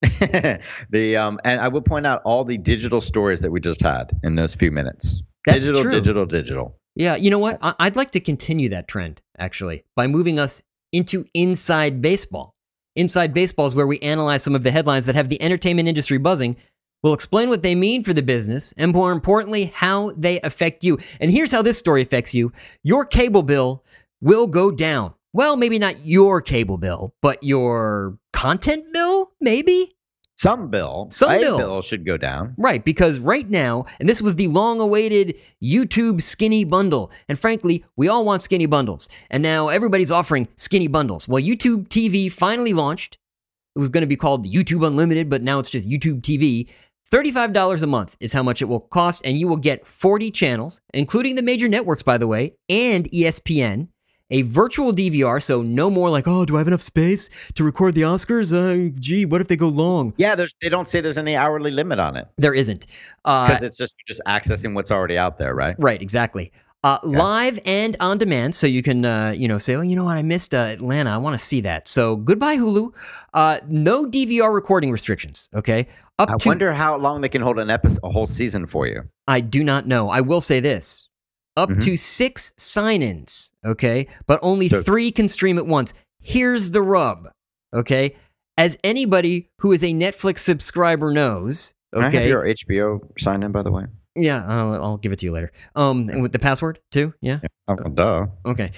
And I will point out all the digital stories that we just had in those few minutes. That's digital, true. digital. Yeah, you know what? I'd like to continue that trend, actually, by moving us into Inside Baseball. Inside Baseball is where we analyze some of the headlines that have the entertainment industry buzzing. We'll explain what they mean for the business, and more importantly, how they affect you. And here's how this story affects you. Your cable bill will go down. Well, maybe not your cable bill, but your content bill, maybe? Some bill should go down. Right, because right now, and this was the long-awaited YouTube skinny bundle, and frankly, we all want skinny bundles, and now everybody's offering skinny bundles. Well, YouTube TV finally launched. It was going to be called YouTube Unlimited, but now it's just YouTube TV. $35 a month is how much it will cost, and you will get 40 channels, including the major networks, by the way, and ESPN. A virtual DVR, so no more like, oh, do I have enough space to record the Oscars? Gee, what if they go long? Yeah, they don't say there's any hourly limit on it. There isn't. Because it's just accessing what's already out there, right? Right, exactly. Live and on demand, so you can, say, oh, you know what, I missed Atlanta, I want to see that. So goodbye, Hulu. No DVR recording restrictions, okay? I wonder how long they can hold a whole season for you. I do not know. I will say this. Up to 6 sign-ins, okay? But only 3 can stream at once. Here's the rub, okay? As anybody who is a Netflix subscriber knows, okay? Can I have your HBO sign-in, by the way? Yeah, I'll give it to you later. And with the password, too? Yeah? Duh. Okay.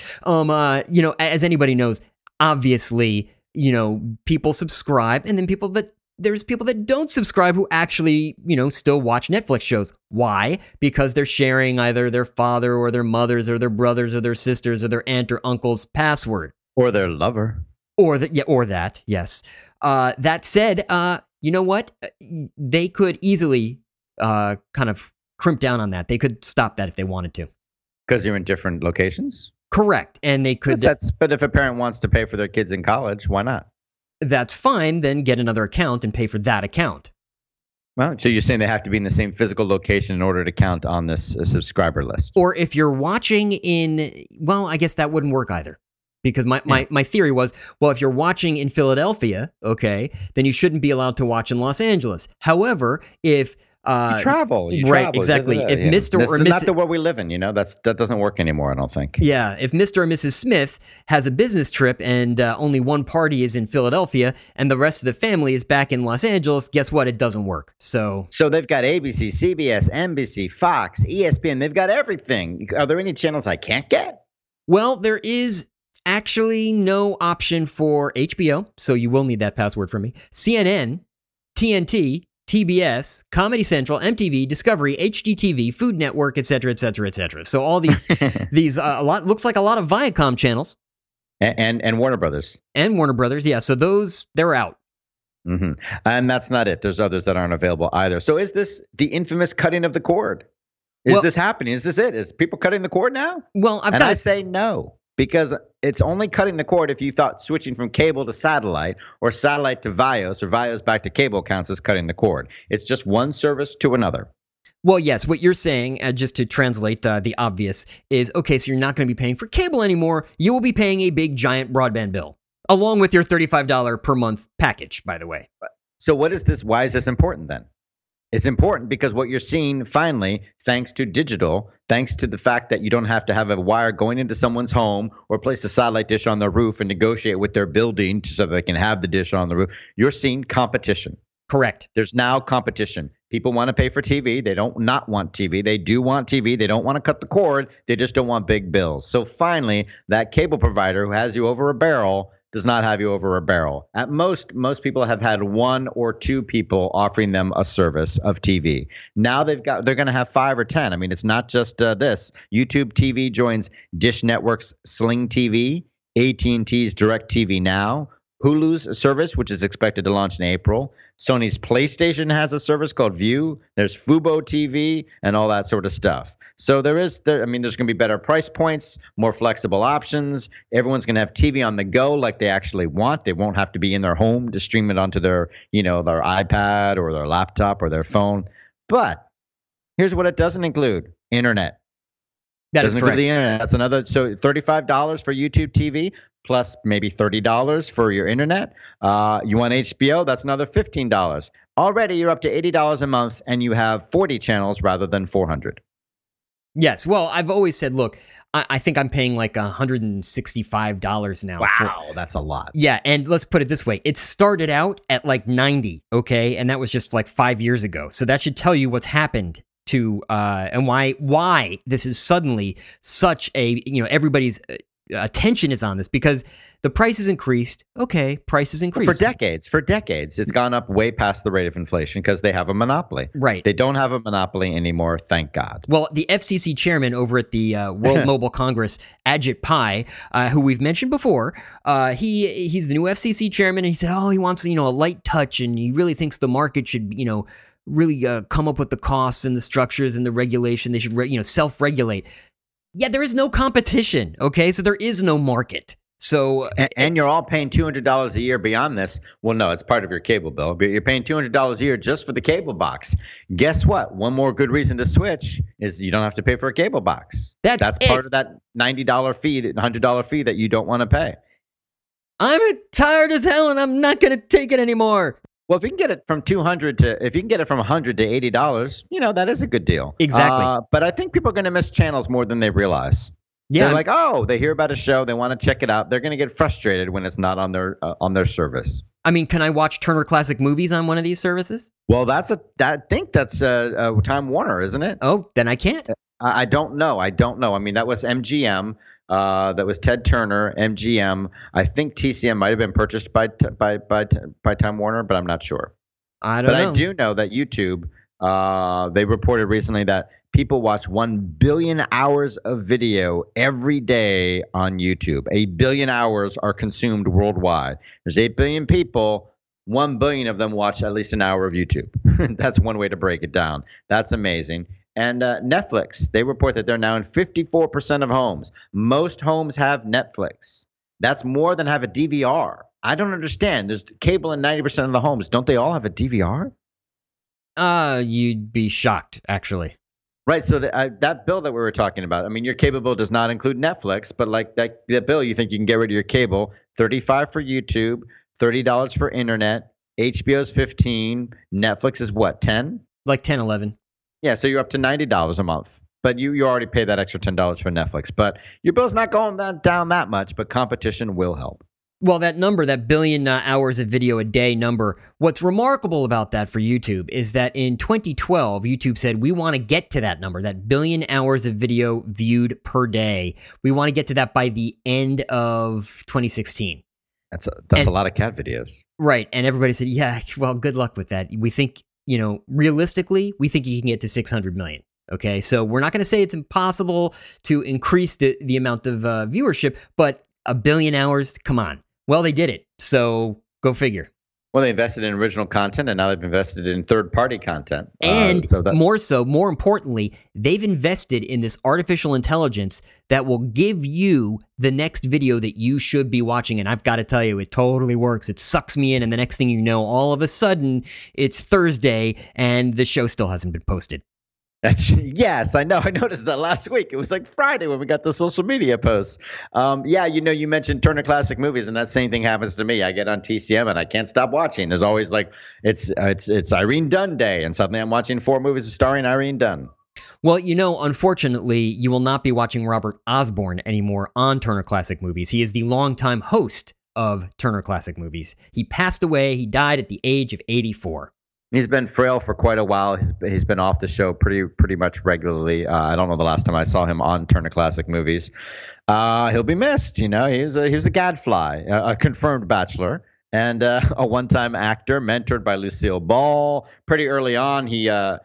As anybody knows, obviously, people subscribe, and then there's people that don't subscribe who actually, still watch Netflix shows. Why? Because they're sharing either their father or their mother's or their brothers or their sisters or their aunt or uncle's password. Or their lover. Or that, yes. That said, you know what? They could easily kind of crimp down on that. They could stop that if they wanted to. Because you're in different locations? Correct. And they could... But if a parent wants to pay for their kids in college, why not? That's fine, then get another account and pay for that account. Well, so you're saying they have to be in the same physical location in order to count on this subscriber list? Or if you're watching I guess that wouldn't work either. Because my theory was, well, if you're watching in Philadelphia, okay, then you shouldn't be allowed to watch in Los Angeles. However, if... You travel. Right, exactly. If Mr. or Mrs. Not the world we live in, that doesn't work anymore, I don't think. Yeah, if Mr. or Mrs. Smith has a business trip and only one party is in Philadelphia and the rest of the family is back in Los Angeles, guess what? It doesn't work. So they've got ABC, CBS, NBC, Fox, ESPN. They've got everything. Are there any channels I can't get? Well, there is actually no option for HBO, so you will need that password from me. CNN, TNT, TBS, Comedy Central, MTV, Discovery, HGTV, Food Network, etc., etc., etc. So all these looks like a lot of Viacom channels, and Warner Brothers, yeah. So they're out. Mm-hmm. And that's not it. There's others that aren't available either. So is this the infamous cutting of the cord? Is this happening? Is this it? Is people cutting the cord now? Well, I say no. because it's only cutting the cord if you thought switching from cable to satellite or satellite to Vios or Vios back to cable counts as cutting the cord. It's just one service to another. Well, yes, what you're saying, just to translate the obvious, is, okay, so you're not going to be paying for cable anymore. You will be paying a big, giant broadband bill, along with your $35 per month package, by the way. So what is this? Why is this important then? It's important because what you're seeing finally, thanks to digital, thanks to the fact that you don't have to have a wire going into someone's home or place a satellite dish on their roof and negotiate with their building so they can have the dish on the roof, you're seeing competition. Correct. There's now competition. People want to pay for TV. They don't not want TV. They do want TV. They don't want to cut the cord. They just don't want big bills. So finally, that cable provider who has you over a barrel does not have you over a barrel. At most people have had one or two people offering them a service of TV. Now they're going to have 5 or 10. I mean, it's not just this. YouTube TV joins Dish Network's Sling TV, AT&T's DirecTV Now, Hulu's service, which is expected to launch in April. Sony's PlayStation has a service called View. There's Fubo TV and all that sort of stuff. So there's going to be better price points, more flexible options. Everyone's going to have TV on the go like they actually want. They won't have to be in their home to stream it onto their iPad or their laptop or their phone. But here's what it doesn't include: internet. That is correct. The internet. That's another. So $35 for YouTube TV plus maybe $30 for your internet. You want HBO? That's another $15. Already you're up to $80 a month, and you have 40 channels rather than 400. Yes. Well, I've always said, look, I think I'm paying like $165 now. Wow, that's a lot. Yeah, and let's put it this way. It started out at like 90, okay? And that was just like 5 years ago. So that should tell you what's happened to and why this is suddenly such a, everybody's attention is on this, because the price has increased. Okay, price has increased. For decades, it's gone up way past the rate of inflation because they have a monopoly. Right. They don't have a monopoly anymore, thank God. Well, the FCC chairman over at the World Mobile Congress, Ajit Pai, who we've mentioned before, he's the new FCC chairman, and he said, he wants, a light touch, and he really thinks the market should, really come up with the costs and the structures and the regulation. They should, self-regulate. Yeah, there is no competition, okay? So there is no market. So and you're all paying $200 a year beyond this. Well, no, it's part of your cable bill. But you're paying $200 a year just for the cable box. Guess what? One more good reason to switch is you don't have to pay for a cable box. That's part of that $90 fee, $100 fee that you don't want to pay. I'm tired as hell, and I'm not going to take it anymore. Well, if you can get it from $100 to $80, that is a good deal. Exactly. But I think people are going to miss channels more than they realize. Yeah. They're like, they hear about a show, they want to check it out. They're going to get frustrated when it's not on their service. I mean, can I watch Turner Classic Movies on one of these services? Well, I think that's Time Warner, isn't it? Oh, then I can't. I don't know. I mean, that was MGM. That was Ted Turner, MGM. I think TCM might have been purchased by Time Warner, but I'm not sure. I don't know. But I do know that YouTube, they reported recently that people watch 1 billion hours of video every day on YouTube. 8 billion hours are consumed worldwide. There's 8 billion people. 1 billion of them watch at least an hour of YouTube. That's one way to break it down. That's amazing. And Netflix, they report that they're now in 54% of homes. Most homes have Netflix. That's more than have a DVR. I don't understand. There's cable in 90% of the homes. Don't they all have a DVR? You'd be shocked, actually. Right. So that bill that we were talking about, I mean, your cable bill does not include Netflix, but like that bill, you think you can get rid of your cable, $35 for YouTube, $30 for internet, HBO's $15, Netflix is what, 10? Like 10, 11. Yeah, so you're up to $90 a month. But you already pay that extra $10 for Netflix. But your bill's not going down that much, but competition will help. Well, that number, that billion hours of video a day number, what's remarkable about that for YouTube is that in 2012, YouTube said, we want to get to that number, that billion hours of video viewed per day. We want to get to that by the end of 2016. That's a lot of cat videos. Right. And everybody said, yeah, well, good luck with that. We think, realistically, we think you can get to 600 million. Okay. So we're not going to say it's impossible to increase the amount of viewership, but a billion hours, come on. Well, they did it. So go figure. Well, they invested in original content, and now they've invested in third-party content. And more importantly, they've invested in this artificial intelligence that will give you the next video that you should be watching. And I've got to tell you, it totally works. It sucks me in, and the next thing you know, all of a sudden, it's Thursday, and the show still hasn't been posted. Yes, I know. I noticed that last week. It was like Friday when we got the social media posts. You mentioned Turner Classic Movies, and that same thing happens to me. I get on TCM and I can't stop watching. There's always like it's Irene Dunne Day, and suddenly I'm watching 4 movies starring Irene Dunne. Well, unfortunately, you will not be watching Robert Osborne anymore on Turner Classic Movies. He is the longtime host of Turner Classic Movies. He passed away. He died at the age of 84. He's been frail for quite a while. He's been off the show pretty much regularly. I don't know the last time I saw him on Turner Classic Movies. He'll be missed. He was a gadfly, a confirmed bachelor, and a one-time actor, mentored by Lucille Ball. Pretty early on, he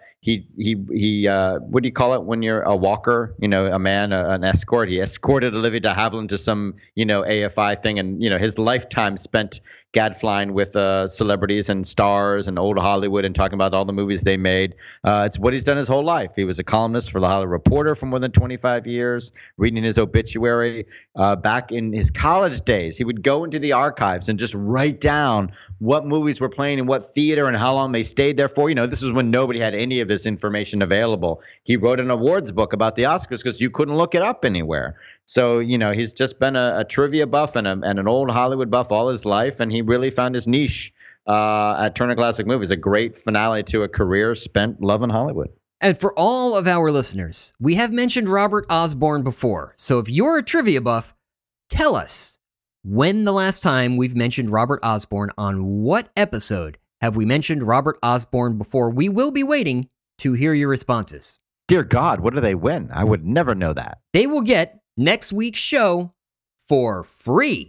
what do you call it when you're a walker? A man, an escort. He escorted Olivia de Havilland to some AFI thing, and his lifetime spent gadflying with celebrities and stars and old Hollywood and talking about all the movies they made. It's what he's done his whole life. He was a columnist for the Hollywood Reporter for more than 25 years, reading his obituary. Back in his college days, he would go into the archives and just write down what movies were playing in what theater and how long they stayed there for. This was when nobody had any of this information available. He wrote an awards book about the Oscars because you couldn't look it up anywhere. So, he's just been a trivia buff and an old Hollywood buff all his life, and he really found his niche at Turner Classic Movies, a great finale to a career spent loving Hollywood. And for all of our listeners, we have mentioned Robert Osborne before. So if you're a trivia buff, tell us, when the last time we've mentioned Robert Osborne, on what episode have we mentioned Robert Osborne before? We will be waiting to hear your responses. Dear God, what do they win? I would never know that. They will get next week's show for free.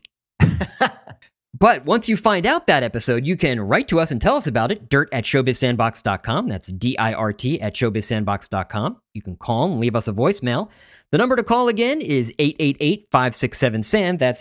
But once you find out that episode, you can write to us and tell us about it, dirt@showbizsandbox.com. That's DIRT at showbizsandbox.com. You can call and leave us a voicemail. The number to call again is 888-567-SAND. That's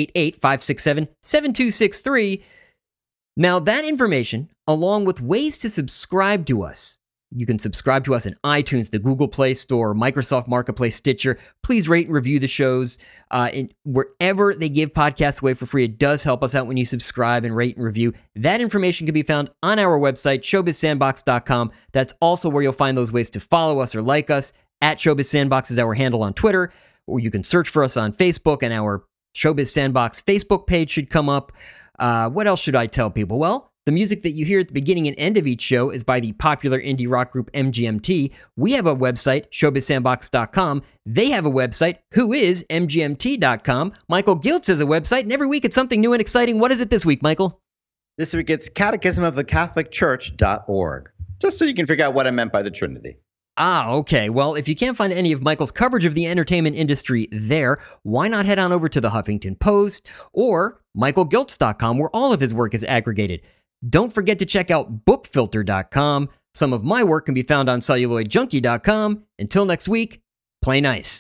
888-567-7263. Now, that information, along with ways to subscribe to us, you can subscribe to us in iTunes, the Google Play Store, Microsoft Marketplace, Stitcher. Please rate and review the shows. Wherever they give podcasts away for free, it does help us out when you subscribe and rate and review. That information can be found on our website, showbizsandbox.com. That's also where you'll find those ways to follow us or like us. At ShowbizSandbox is our handle on Twitter, or you can search for us on Facebook, and our Showbiz Sandbox Facebook page should come up. What else should I tell people? Well, the music that you hear at the beginning and end of each show is by the popular indie rock group MGMT. We have a website, showbizsandbox.com. They have a website, whoismgmt.com. Michael Giltz has a website, and every week it's something new and exciting. What is it this week, Michael? This week it's catechismofthecatholicchurch.org, just so you can figure out what I meant by the Trinity. Okay. Well, if you can't find any of Michael's coverage of the entertainment industry there, why not head on over to the Huffington Post or michaelgiltz.com, where all of his work is aggregated. Don't forget to check out bookfilter.com. Some of my work can be found on celluloidjunkie.com. Until next week, play nice.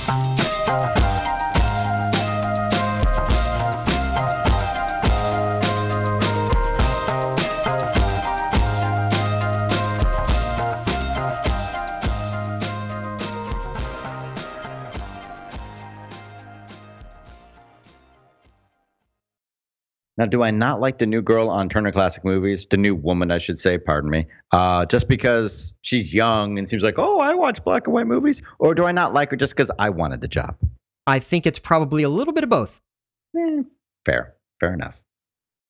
Now, do I not like the new girl on Turner Classic Movies? The new woman, I should say, pardon me. Just because she's young and seems like, oh, I watch black and white movies? Or do I not like her just because I wanted the job? I think it's probably a little bit of both. Fair enough.